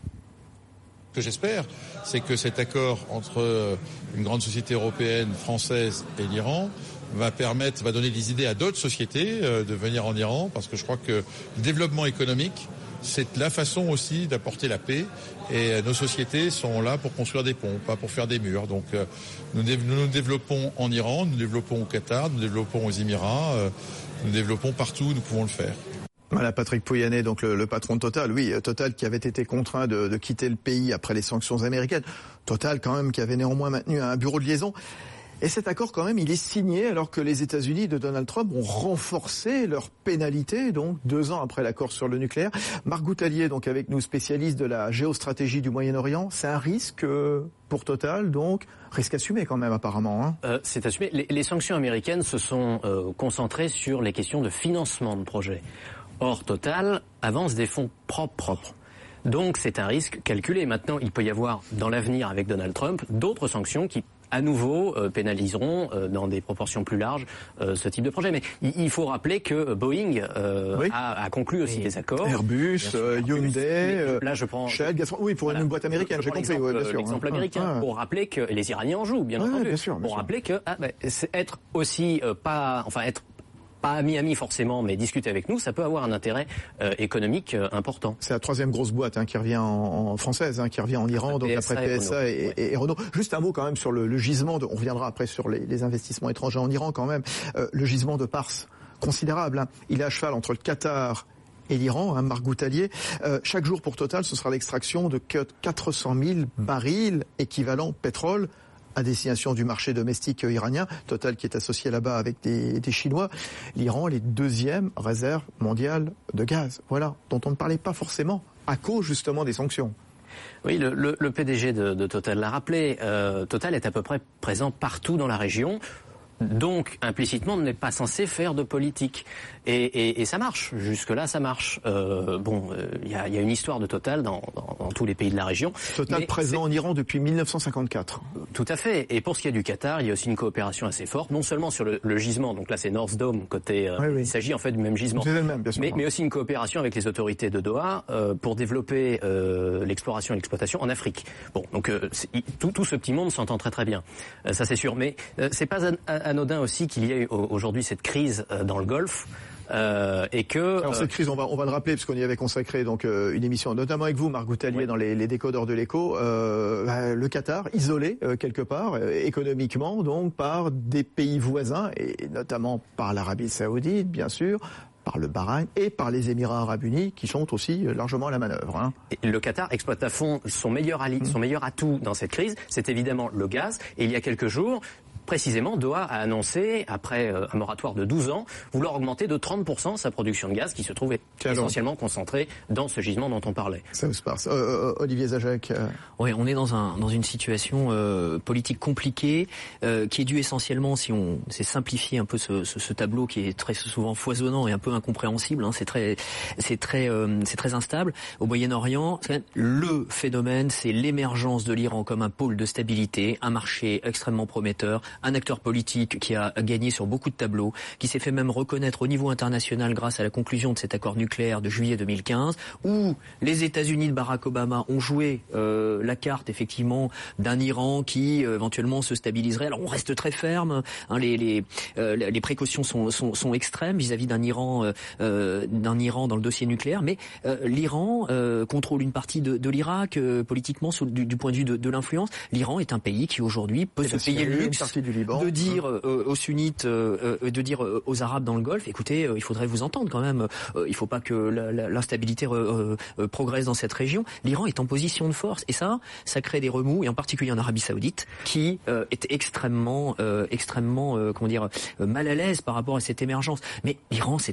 Ce que j'espère, c'est que cet accord entre une grande société européenne, française et l'Iran va permettre, va donner des idées à d'autres sociétés euh, de venir en Iran, parce que je crois que le développement économique, c'est la façon aussi d'apporter la paix, et nos sociétés sont là pour construire des ponts, pas pour faire des murs. Donc euh, nous, nous nous développons en Iran, nous développons au Qatar, nous développons aux Émirats, euh, nous développons partout où nous pouvons le faire. Voilà, Patrick Pouyanné, donc le, le patron de Total. Oui, Total qui avait été contraint de, de quitter le pays après les sanctions américaines. Total quand même qui avait néanmoins maintenu un bureau de liaison. Et cet accord, quand même, il est signé alors que les États-Unis de Donald Trump ont renforcé leurs pénalités, donc deux ans après l'accord sur le nucléaire. Marc Goutalier, donc avec nous, spécialiste de la géostratégie du Moyen-Orient. C'est un risque pour Total, donc risque assumé quand même apparemment. Hein. Euh, c'est assumé. Les, les sanctions américaines se sont euh, concentrées sur les questions de financement de projets. Or, Total avance des fonds propres propres. Donc, c'est un risque calculé. Maintenant, il peut y avoir, dans l'avenir, avec Donald Trump, d'autres sanctions qui, à nouveau, euh, pénaliseront euh, dans des proportions plus larges euh, ce type de projet. Mais il, il faut rappeler que Boeing euh, oui. a, a conclu aussi oui. des accords. Airbus, sûr, euh, Hyundai, euh, là je prends Shell, Gazprom. Oui, pour voilà. une boîte américaine, j'ai compris. L'exemple, ouais, bien sûr, l'exemple hein. américain, ah, pour rappeler que les Iraniens en jouent, bien ah, entendu. Bien sûr, bien pour sûr. rappeler que ah, bah, c'est être aussi euh, pas, enfin être pas ami-ami forcément, mais discuter avec nous, ça peut avoir un intérêt euh, économique euh, important. C'est la troisième grosse boîte hein, qui revient en, en française, hein, qui revient en Iran, après donc P S A après P S A et, et, et, et Renault. Juste un mot quand même sur le, le gisement, de, on reviendra après sur les, les investissements étrangers en Iran quand même. Euh, le gisement de Pars, considérable. Hein. Il est à cheval entre le Qatar et l'Iran, hein, Marc Goutalier. Euh, chaque jour pour Total, ce sera l'extraction de quatre cent mille barils équivalent pétrole à destination du marché domestique iranien. Total qui est associé là-bas avec des, des Chinois. L'Iran, les deuxièmes réserves mondiales de gaz. Voilà, dont on ne parlait pas forcément à cause justement des sanctions. Oui, le, le, le P D G de, de Total l'a rappelé. Euh, Total est à peu près présent partout dans la région. Donc, implicitement, on n'est pas censé faire de politique. Et, et, et ça marche. Jusque-là, ça marche. Euh, bon, il euh, y, y a une histoire de Total dans, dans, dans tous les pays de la région. Total présent en Iran depuis mille neuf cent cinquante-quatre. Tout à fait. Et pour ce qui est du Qatar, il y a aussi une coopération assez forte, non seulement sur le, le gisement, donc là c'est North Dome, côté, euh, oui, oui. il s'agit en fait du même gisement, c'est le même, bien sûr. Mais, mais aussi une coopération avec les autorités de Doha euh, pour développer euh, l'exploration et l'exploitation en Afrique. Bon, donc euh, tout, tout ce petit monde s'entend très très bien, euh, ça c'est sûr. Mais euh, c'est pas an- anodin aussi qu'il y ait aujourd'hui cette crise euh, dans le Golfe. Euh, et que alors cette crise, on va on va le rappeler parce qu'on y avait consacré donc euh, une émission, notamment avec vous, Marc Goutalier, oui. dans les, les décodeurs de l'écho. Euh, bah, le Qatar isolé euh, quelque part euh, économiquement, donc par des pays voisins et notamment par l'Arabie Saoudite, bien sûr, par le Bahreïn et par les Émirats Arabes Unis qui sont aussi largement à la manœuvre. Hein. Et le Qatar exploite à fond son meilleur allié, mmh. son meilleur atout dans cette crise, c'est évidemment le gaz. Et il y a quelques jours, précisément, Doha a annoncé, après euh, un moratoire de douze ans, vouloir augmenter de trente pour cent sa production de gaz, qui se trouve essentiellement concentrée dans ce gisement dont on parlait. Ça se passe. Euh, euh, Olivier Zajac. Euh... Oui, on est dans un dans une situation euh, politique compliquée, euh, qui est due essentiellement, si on s'est simplifié un peu ce, ce, ce tableau qui est très souvent foisonnant et un peu incompréhensible, hein, c'est très c'est très euh, c'est très instable. Au Moyen-Orient, le phénomène, c'est l'émergence de l'Iran comme un pôle de stabilité, un marché extrêmement prometteur. Un acteur politique qui a gagné sur beaucoup de tableaux, qui s'est fait même reconnaître au niveau international grâce à la conclusion de cet accord nucléaire de juillet deux mille quinze, où les États-Unis de Barack Obama ont joué euh, la carte effectivement d'un Iran qui euh, éventuellement se stabiliserait. Alors on reste très ferme, hein, les, les, euh, les précautions sont, sont, sont extrêmes vis-à-vis d'un Iran, euh, d'un Iran dans le dossier nucléaire, mais euh, l'Iran euh, contrôle une partie de, de l'Irak euh, politiquement sous, du, du point de vue de, de l'influence. L'Iran est un pays qui aujourd'hui peut se payer le luxe du Liban. de dire euh, aux sunnites, euh, de dire euh, aux arabes dans le Golfe, écoutez, euh, il faudrait vous entendre quand même, euh, il faut pas que la, la, l'instabilité euh, euh, progresse dans cette région. L'Iran est en position de force et ça, ça crée des remous, et en particulier en Arabie Saoudite, qui euh, est extrêmement, euh, extrêmement, euh, comment dire, euh, mal à l'aise par rapport à cette émergence. Mais l'Iran, c'est un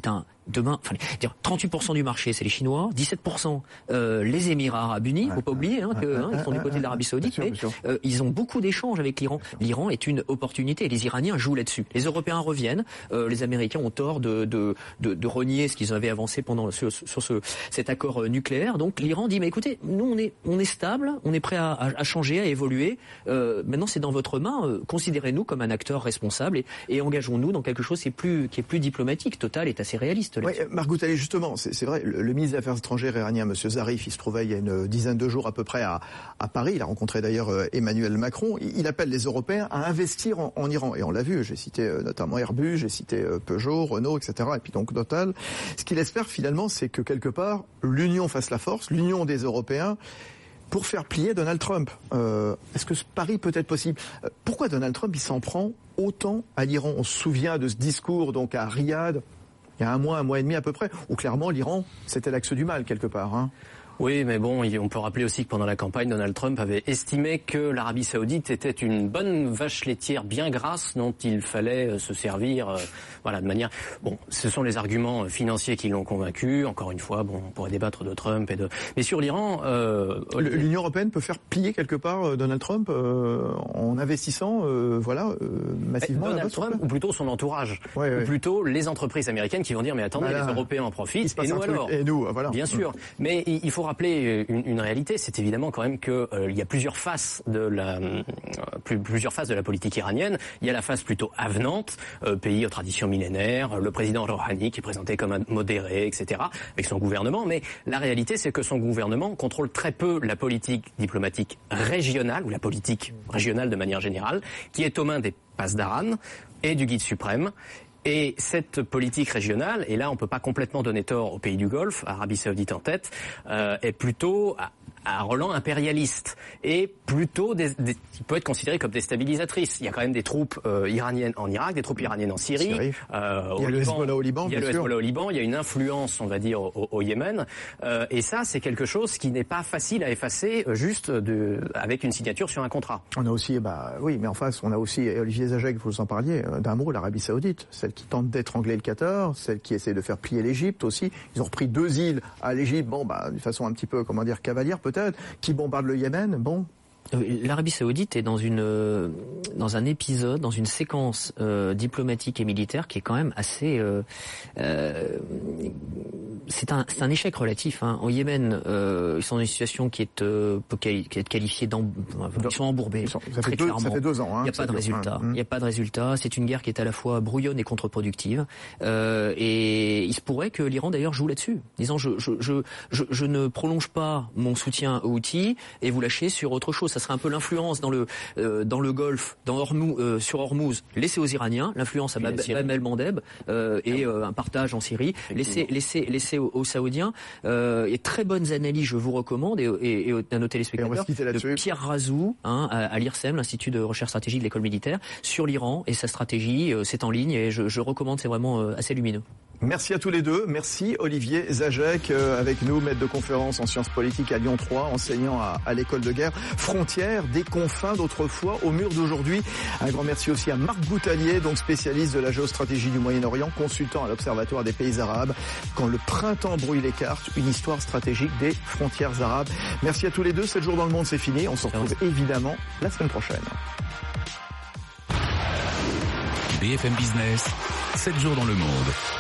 demain, enfin, dire trente-huit pour cent du marché, c'est les Chinois, dix-sept pour cent euh, les Émirats Arabes Unis. Ouais, faut pas oublier hein, que hein, ils sont du côté de l'Arabie Saoudite, mais euh, ils ont beaucoup d'échanges avec l'Iran. L'Iran est une opportunité et les Iraniens jouent là-dessus. Les Européens reviennent, euh, les Américains ont tort de de de, de renier ce qu'ils avaient avancé pendant sur, sur ce cet accord nucléaire. Donc l'Iran dit mais écoutez, nous on est on est stable, on est prêt à, à, à changer, à évoluer. Euh, maintenant c'est dans votre main. Euh, considérez-nous comme un acteur responsable et, et engageons-nous dans quelque chose qui est plus qui est plus diplomatique. Total est assez réaliste. Oui, Marc Boutali, justement, c'est, c'est vrai. Le, le ministre des Affaires étrangères iranien, M. Zarif, il se trouvait il y a une dizaine de jours à peu près à, à Paris. Il a rencontré d'ailleurs Emmanuel Macron. Il, il appelle les Européens à investir en, en Iran. Et on l'a vu. J'ai cité notamment Airbus, j'ai cité Peugeot, Renault, et cetera. Et puis donc Total. Ce qu'il espère finalement, c'est que quelque part l'union fasse la force, l'union des Européens, pour faire plier Donald Trump. Euh, est-ce que ce pari peut être possible ? Pourquoi Donald Trump il s'en prend autant à l'Iran ? On se souvient de ce discours donc à Riyad il y a un mois, un mois et demi à peu près, où clairement l'Iran c'était l'axe du mal quelque part. Hein. Oui, mais bon, on peut rappeler aussi que pendant la campagne, Donald Trump avait estimé que l'Arabie Saoudite était une bonne vache laitière bien grasse dont il fallait se servir, euh, voilà, de manière. Bon, ce sont les arguments financiers qui l'ont convaincu. Encore une fois, bon, on pourrait débattre de Trump et de. Mais sur l'Iran, euh, l'Union européenne peut faire plier quelque part Donald Trump euh, en investissant, euh, voilà, euh, massivement. Donald Trump, ou plutôt son entourage, ouais, ouais. ou plutôt les entreprises américaines qui vont dire mais attendez, voilà. Les Européens en profitent et nous alors. Et nous, voilà. Bien sûr, mais il faut rappeler une, une réalité, c'est évidemment quand même que euh, il y a plusieurs faces de la euh, plus, plusieurs faces de la politique iranienne. Il y a la phase plutôt avenante, euh, pays aux traditions millénaires, le président Rouhani qui est présenté comme un modéré, et cetera, avec son gouvernement. Mais la réalité, c'est que son gouvernement contrôle très peu la politique diplomatique régionale ou la politique régionale de manière générale, qui est aux mains des Pasdaran et du guide suprême. Et cette politique régionale, et là on ne peut pas complètement donner tort aux pays du Golfe, Arabie Saoudite en tête, euh, est plutôt à, à relent impérialiste et plutôt des, des, qui peut être considérée comme déstabilisatrice. Il y a quand même des troupes euh, iraniennes en Irak, des troupes iraniennes en Syrie. Syrie. Euh, il y a le Hezbollah au Liban. Il y a le Hezbollah au Liban. Il y a une influence, on va dire, au, au Yémen. Euh, et ça, c'est quelque chose qui n'est pas facile à effacer juste de, avec une signature sur un contrat. On a aussi, bah oui, mais en face, on a aussi Olivier Zagek, vous en parliez, d'un mot, l'Arabie Saoudite. Celle qui tente d'étrangler le Qatar, celle qui essaie de faire plier l'Égypte aussi. Ils ont repris deux îles à l'Égypte, bon, bah, de façon un petit peu, comment dire, cavalière peut-être, qui bombardent le Yémen, bon. L'Arabie Saoudite est dans une euh, dans un épisode, dans une séquence euh, diplomatique et militaire qui est quand même assez. Euh, euh, c'est un c'est un échec relatif. Hein. Au Yémen, euh, ils sont dans une situation qui est euh, peut quali- qui est qualifiée d'en. Ils sont embourbés. Ils sont, ça, fait deux, ça fait deux ans. Hein, il n'y a pas de résultat. Il n'y a pas de résultat. C'est une guerre qui est à la fois brouillonne et contre-productive. Euh, et il se pourrait que l'Iran d'ailleurs joue là-dessus, disant je je je je, je ne prolonge pas mon soutien aux Houthis et vous lâchez sur autre chose. Ça serait un peu l'influence dans le euh, dans le Golfe, dans Hormuz, euh, sur Hormuz, laissée aux Iraniens, l'influence à Bab el-Mandeb euh, et euh, un partage en Syrie, laissé laissé laissé aux, aux Saoudiens. Euh, et très bonnes analyses, je vous recommande, et, et, et à nos téléspectateurs, de Pierre Razou, hein, à, à l'I R S E M, l'Institut de recherche stratégique de l'école militaire, sur l'Iran et sa stratégie. Euh, c'est en ligne et je, je recommande, c'est vraiment euh, assez lumineux. Merci à tous les deux. Merci Olivier Zagek, euh, avec nous, maître de conférence en sciences politiques à Lyon trois, enseignant à, à l'école de guerre. Frontières, des confins d'autrefois, au mur d'aujourd'hui. Un grand merci aussi à Marc Boutalier, donc spécialiste de la géostratégie du Moyen-Orient, consultant à l'Observatoire des pays arabes. Quand le printemps brouille les cartes, une histoire stratégique des frontières arabes. Merci à tous les deux. sept jours dans le monde, c'est fini. On se retrouve évidemment la semaine prochaine. B F M Business, sept jours dans le monde.